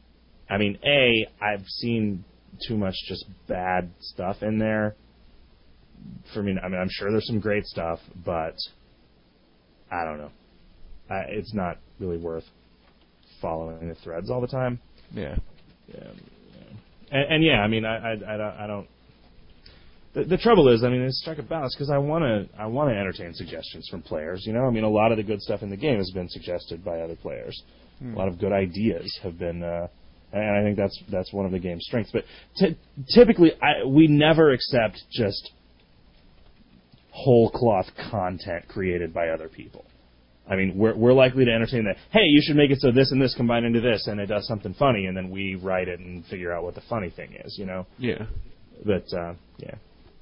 I've seen too much just bad stuff in there. I'm sure there's some great stuff, but I don't know. It's not really worth following the threads all the time. Yeah. I don't. The trouble is, it's strike a balance because I want to entertain suggestions from players. A lot of the good stuff in the game has been suggested by other players. A lot of good ideas have been, and I think that's one of the game's strengths. But typically, we never accept just whole cloth content created by other people. We're likely to entertain that. Hey, you should make it so this and this combine into this, and it does something funny, and then we write it and figure out what the funny thing is. Yeah. But yeah.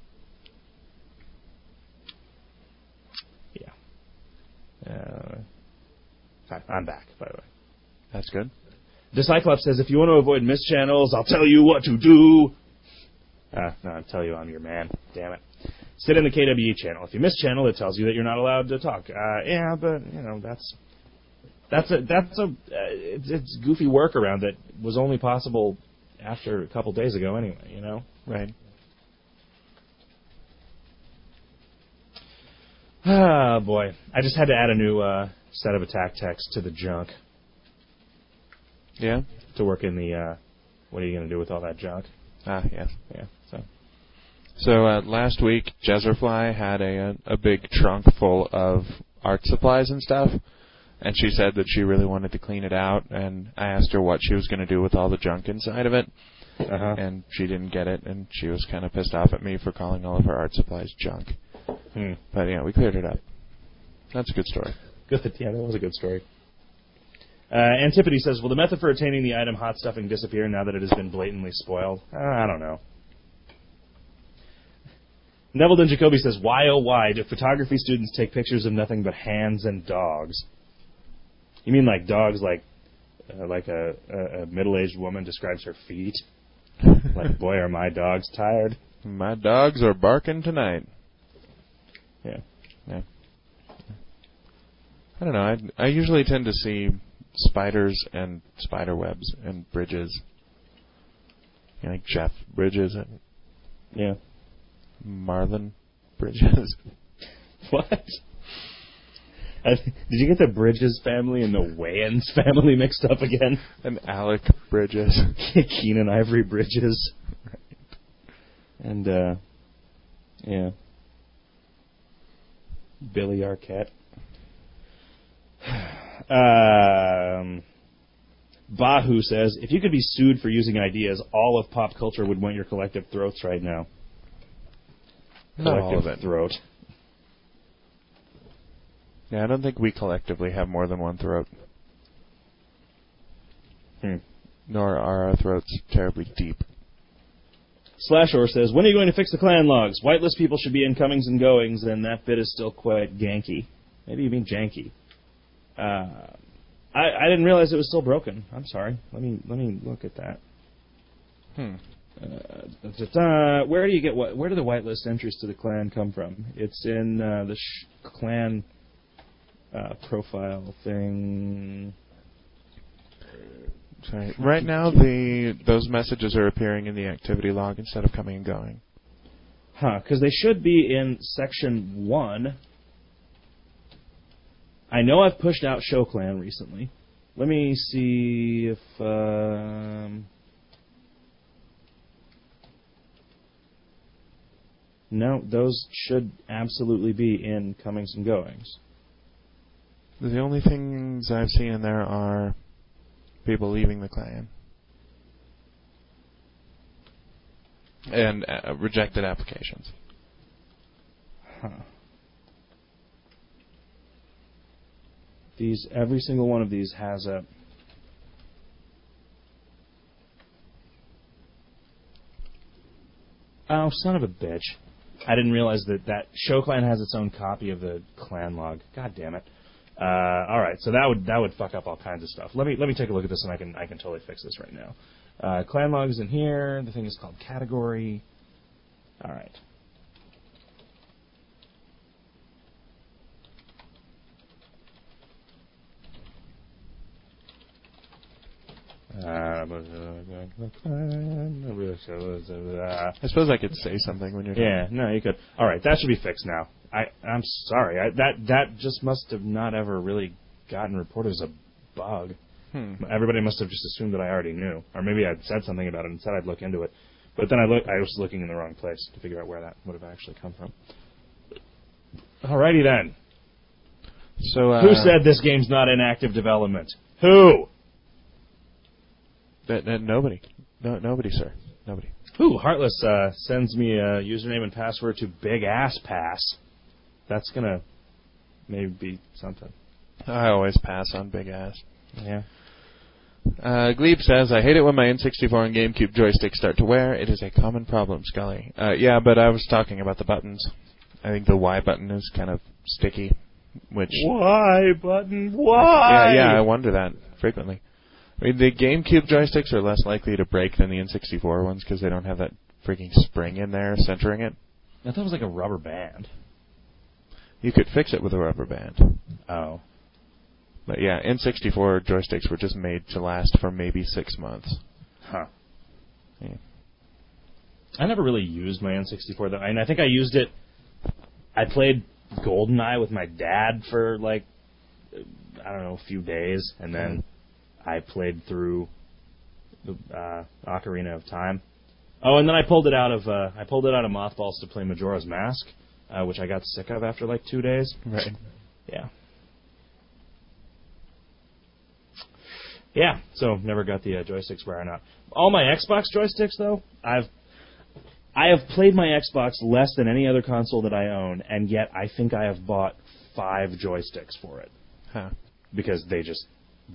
I'm back, by the way. That's good. Discyclops says, if you want to avoid missed channels, I'll tell you what to do. No, I'll tell you I'm your man. Damn it. Sit in the KWE channel. If you miss channel, it tells you that you're not allowed to talk. Yeah, but, it's goofy workaround that was only possible after a couple days ago anyway, Right. Ah, boy. I just had to add a new set of attack text to the junk. Yeah? to work in the. What are you going to do with all that junk? Yes. Yeah. So last week, Jezerfly had a big trunk full of art supplies and stuff, and she said that she really wanted to clean it out, and I asked her what she was going to do with all the junk inside of it, and she didn't get it, and she was kind of pissed off at me for calling all of her art supplies junk. But yeah, we cleared it up. That's a good story. Good. Yeah, that was a good story. Antipodes says, will the method for attaining the item hot stuffing disappear now that it has been blatantly spoiled? I don't know. Neville Din Jacoby says, why, oh why, do photography students take pictures of nothing but hands and dogs? You mean like dogs like a middle-aged woman describes her feet? Like, boy, are my dogs tired. My dogs are barking tonight. Yeah. I don't know. I usually tend to see spiders and spider webs and bridges. You know, like Jeff Bridges. Yeah. Marlon Bridges. What? Did you get the Bridges family and the Wayans family mixed up again? And Alec Bridges. Keenan Ivory Bridges. Right. And, yeah. Billy Arquette. Bahu says, if you could be sued for using ideas, all of pop culture would want your collective throats right now. Not all of it. Throat. Yeah, I don't think we collectively have more than one throat. Nor are our throats terribly deep. Slashor says, when are you going to fix the clan logs? Whitelist people should be in comings and goings, and that bit is still quite ganky. Maybe you mean janky. I didn't realize it was still broken. I'm sorry. Let me look at that. Where do you get where do the whitelist entries to the clan come from? It's in the clan profile thing. Sorry. Right now, those messages are appearing in the activity log instead of coming and going. Because they should be in section 1. I know I've pushed out Show Clan recently. Let me see if... No, those should absolutely be in comings and goings. The only things I've seen in there are people leaving the clan. And rejected applications. Every single one of these has a... Oh, son of a bitch. I didn't realize that Show Clan has its own copy of the clan log. God damn it. All right, so that would fuck up all kinds of stuff. Let me take a look at this, and I can totally fix this right now. Clan log is in here. The thing is called category. All right. I suppose I could say something when you're done. Yeah, no, you could. All right, that should be fixed now. I'm sorry. That just must have not ever really gotten reported as a bug. Everybody must have just assumed that I already knew, or maybe I'd said something about it and said I'd look into it. But then I was looking in the wrong place to figure out where that would have actually come from. Alrighty then. So who said this game's not in active development? Who? Nobody. No, nobody, sir. Nobody. Ooh, Heartless sends me a username and password to Big Ass Pass. That's gonna maybe be something. I always pass on Big Ass. Yeah. Glebe says, I hate it when my N64 and GameCube joysticks start to wear. It is a common problem, Scully. Yeah, but I was talking about the buttons. I think the Y button is kind of sticky. Which Y button? Why? Yeah, I wonder that frequently. I mean, the GameCube joysticks are less likely to break than the N64 ones because they don't have that freaking spring in there centering it. I thought it was like a rubber band. You could fix it with a rubber band. Oh. But yeah, N64 joysticks were just made to last for maybe 6 months. Huh. Yeah. I never really used my N64 though. I think I used it. I played GoldenEye with my dad for like, I don't know, a few days, and then I played through Ocarina of Time. Oh, and then I pulled it out of Mothballs to play Majora's Mask, which I got sick of after like 2 days. Right. Yeah. Yeah, so never got the joysticks wearing out. All my Xbox joysticks, though, I have played my Xbox less than any other console that I own, and yet I think I have bought 5 joysticks for it. Huh. Because they just,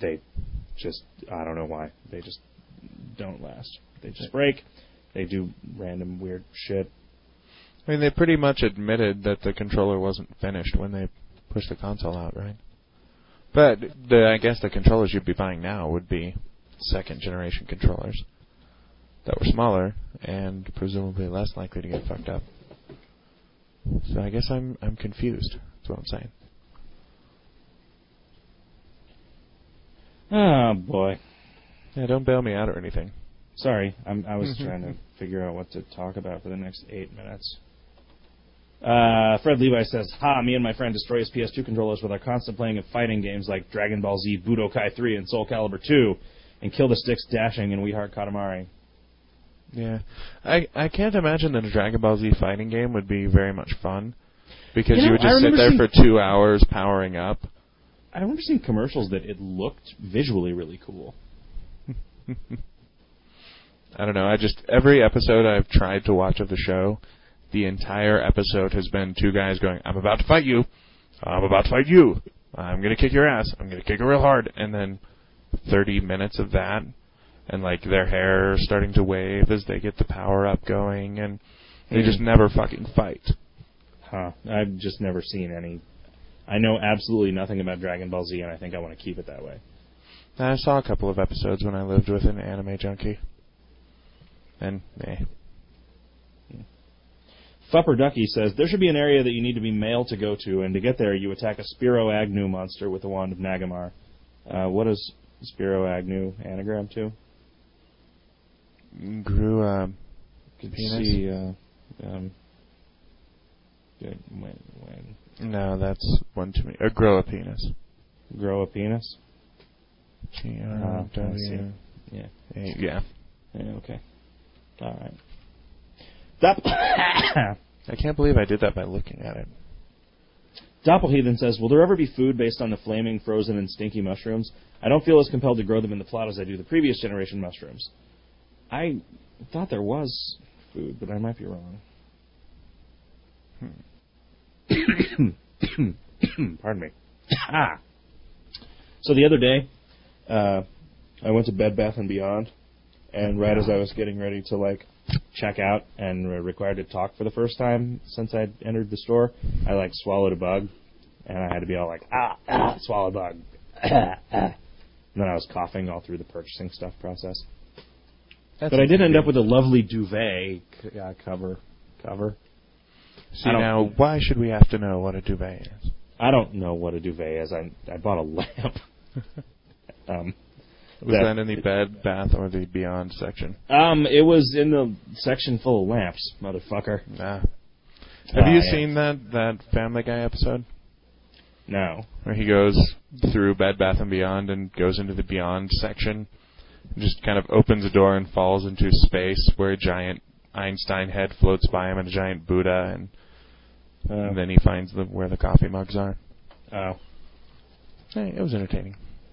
I don't know why. They just don't last. They just break. They do random weird shit. I mean, they pretty much admitted that the controller wasn't finished when they pushed the console out, right? But I guess the controllers you'd be buying now would be second-generation controllers that were smaller and presumably less likely to get fucked up. So I guess I'm confused. That's what I'm saying. Oh, boy. Yeah, don't bail me out or anything. Sorry, I was trying to figure out what to talk about for the next 8 minutes. Fred Levi says, me and my friend destroy his PS2 controllers with our constant playing of fighting games like Dragon Ball Z, Budokai 3, and Soul Calibur 2, and Kill the Sticks Dashing and We Heart Katamari. Yeah. I can't imagine that a Dragon Ball Z fighting game would be very much fun, because you would just sit there for 2 hours powering up. I remember seeing commercials that it looked visually really cool. I don't know. Every episode I've tried to watch of the show, the entire episode has been 2 guys going, I'm about to fight you. I'm about to fight you. I'm going to kick your ass. I'm going to kick it real hard. And then 30 minutes of that, and like their hair starting to wave as they get the power up going, and they just never fucking fight. Huh. I've just never seen any. I know absolutely nothing about Dragon Ball Z, and I think I want to keep it that way. I saw a couple of episodes when I lived with an anime junkie. And, Fupper Ducky says, there should be an area that you need to be male to go to, and to get there you attack a Spiro Agnew monster with the Wand of Nagamar. What is Spiro Agnew anagram to? Grew penis? See, No, that's one too many. Grow a penis. Grow a penis? G-R-W. Yeah. Yeah. Yeah, okay. All right. I can't believe I did that by looking at it. Doppelheathen says, will there ever be food based on the flaming, frozen, and stinky mushrooms? I don't feel as compelled to grow them in the plot as I do the previous generation mushrooms. I thought there was food, but I might be wrong. Pardon me. So the other day, I went to Bed Bath & Beyond, and right as I was getting ready to, check out and required to talk for the first time since I'd entered the store, I, swallowed a bug, and I had to be all swallow a bug. And then I was coughing all through the purchasing stuff process. But I did end up with a lovely duvet cover. See, now, why should we have to know what a duvet is? I don't know what a duvet is. I bought a lamp. Was that in the Bed, Bath, or the Beyond section? It was in the section full of lamps, motherfucker. Nah. Have you seen that Family Guy episode? No. Where he goes through Bed, Bath & Beyond and goes into the Beyond section, and just kind of opens a door and falls into space where a giant Einstein head floats by him and a giant Buddha, and then he finds where the coffee mugs are. Oh. Hey, it was entertaining.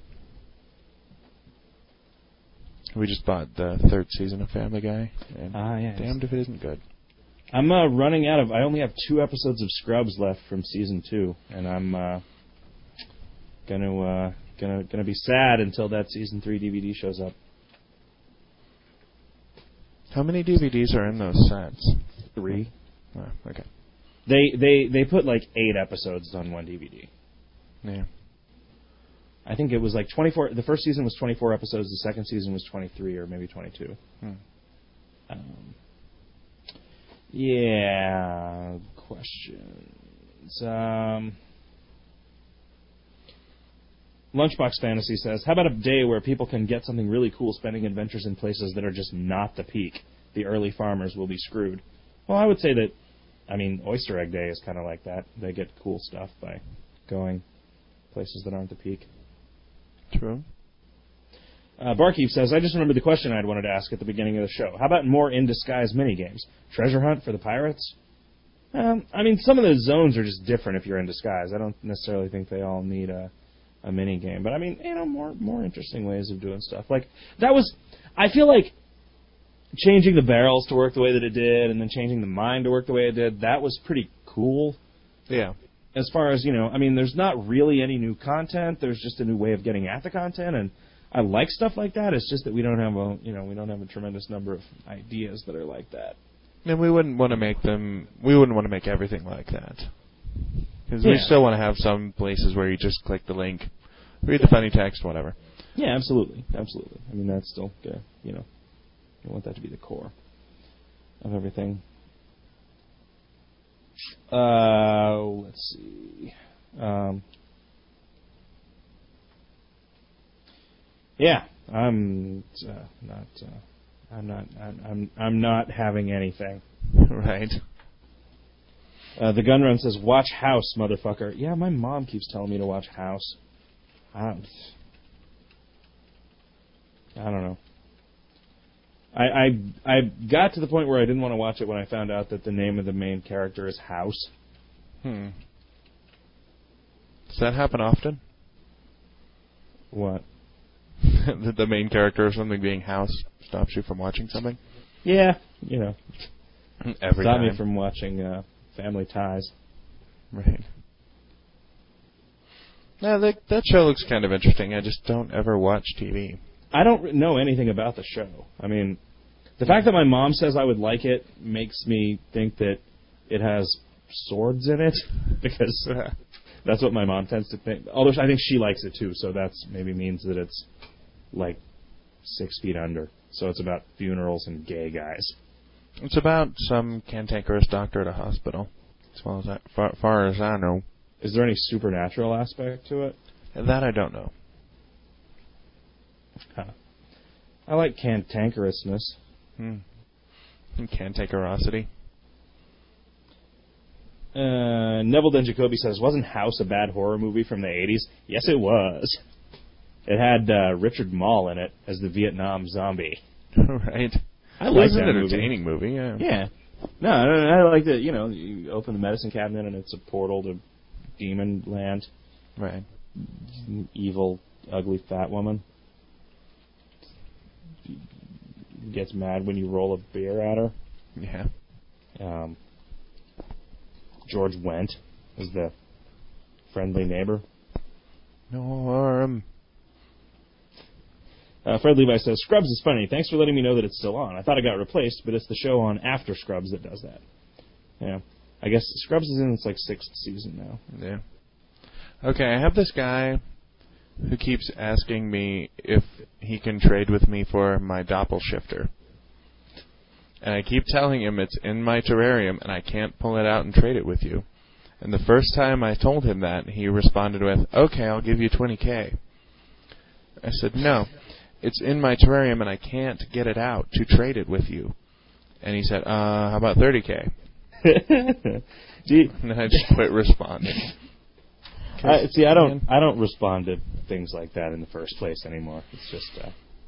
We just bought the 3rd season of Family Guy, and yes. Damned if it isn't good. I'm running out of. I only have 2 episodes of Scrubs left from season 2, and I'm gonna be sad until that season 3 DVD shows up. How many DVDs are in those sets? 3. Oh, okay. They put 8 episodes on one DVD. Yeah. I think it was 24. The first season was 24 episodes. The second season was 23 or maybe 22. Yeah. Questions. Lunchbox Fantasy says, how about a day where people can get something really cool spending adventures in places that are just not the peak? The early farmers will be screwed. Well, I would say that, Oyster Egg Day is kind of like that. They get cool stuff by going places that aren't the peak. True. Barkeep says, I just remembered the question I'd wanted to ask at the beginning of the show. How about more in-disguise minigames? Treasure hunt for the pirates? I mean, some of the zones are just different if you're in disguise. I don't necessarily think they all need a minigame. But, I mean, more interesting ways of doing stuff. Like, I feel like changing the barrels to work the way that it did and then changing the mine to work the way it did, that was pretty cool. Yeah. As far as, I mean, there's not really any new content. There's just a new way of getting at the content, and I like stuff like that. It's just that we don't have a tremendous number of ideas that are like that. And we wouldn't want to make everything like that. Because we still want to have some places where you just click the link, read the funny text, whatever. Yeah, absolutely. Absolutely. I mean, that's still, you want that to be the core of everything. Let's see. Yeah, I'm not having anything. Right. The Gunrun says, "Watch House, motherfucker." Yeah, my mom keeps telling me to watch House. I don't know. I got to the point where I didn't want to watch it when I found out that the name of the main character is House. Does that happen often? What? The main character or something being House stops you from watching something? Yeah, Every stop time. me from watching Family Ties. Right. No, that show looks kind of interesting. I just don't ever watch TV. I don't know anything about the show. I mean, the fact that my mom says I would like it makes me think that it has swords in it, because that's what my mom tends to think. Although I think she likes it too, so that maybe means that it's like 6 feet under. So it's about funerals and gay guys. It's about some cantankerous doctor at a hospital, as far as I know. Is there any supernatural aspect to it? That I don't know. Huh. I like cantankerousness. Cantankerosity. Neville Denjacobi says, wasn't House a bad horror movie from the 80s? Yes, it was. It had Richard Mall in it as the Vietnam zombie. Right. I like that movie. It was an entertaining movie, yeah. Yeah. No, I like that, you open the medicine cabinet and it's a portal to demon land. Right. Evil, ugly, fat woman. Gets mad when you roll a beer at her. Yeah. George Wendt is the friendly neighbor. Norm. Fred Levi says, Scrubs is funny. Thanks for letting me know that it's still on. I thought it got replaced, but it's the show on after Scrubs that does that. Yeah. I guess Scrubs is in its 6th season now. Yeah. Okay, I have this guy who keeps asking me if he can trade with me for my Doppelshifter. And I keep telling him it's in my terrarium and I can't pull it out and trade it with you. And the first time I told him that, he responded with, okay, I'll give you $20,000. I said, no, it's in my terrarium and I can't get it out to trade it with you. And he said, how about $30,000? And then I just quit responding. I don't respond to things like that in the first place anymore. It's just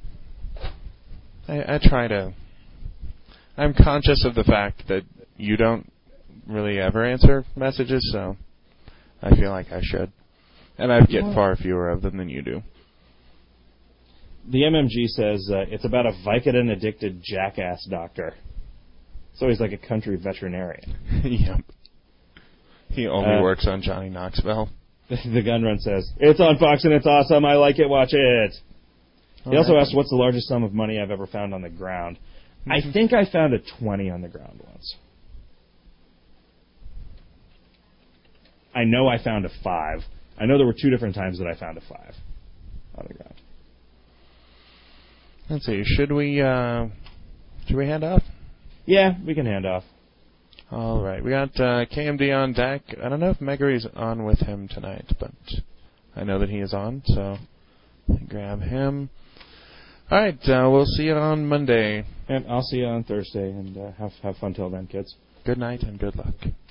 I try to. I'm conscious of the fact that you don't really ever answer messages, so I feel like I should. And I get far fewer of them than you do. The MMG says it's about a Vicodin-addicted jackass doctor. So he's like a country veterinarian. Yep. He only works on Johnny Knoxville. The Gunrun says, it's on Fox and it's awesome. I like it. Watch it. He also asked, what's the largest sum of money I've ever found on the ground? I think I found a 20 on the ground once. I know I found a 5. I know there were 2 different times that I found a 5 on the ground. Let's see. Should we hand off? Yeah, we can hand off. All right. We got KMD on deck. I don't know if Megary's on with him tonight, but I know that he is on, so grab him. All right. We'll see you on Monday. And I'll see you on Thursday, and have fun till then, kids. Good night and good luck.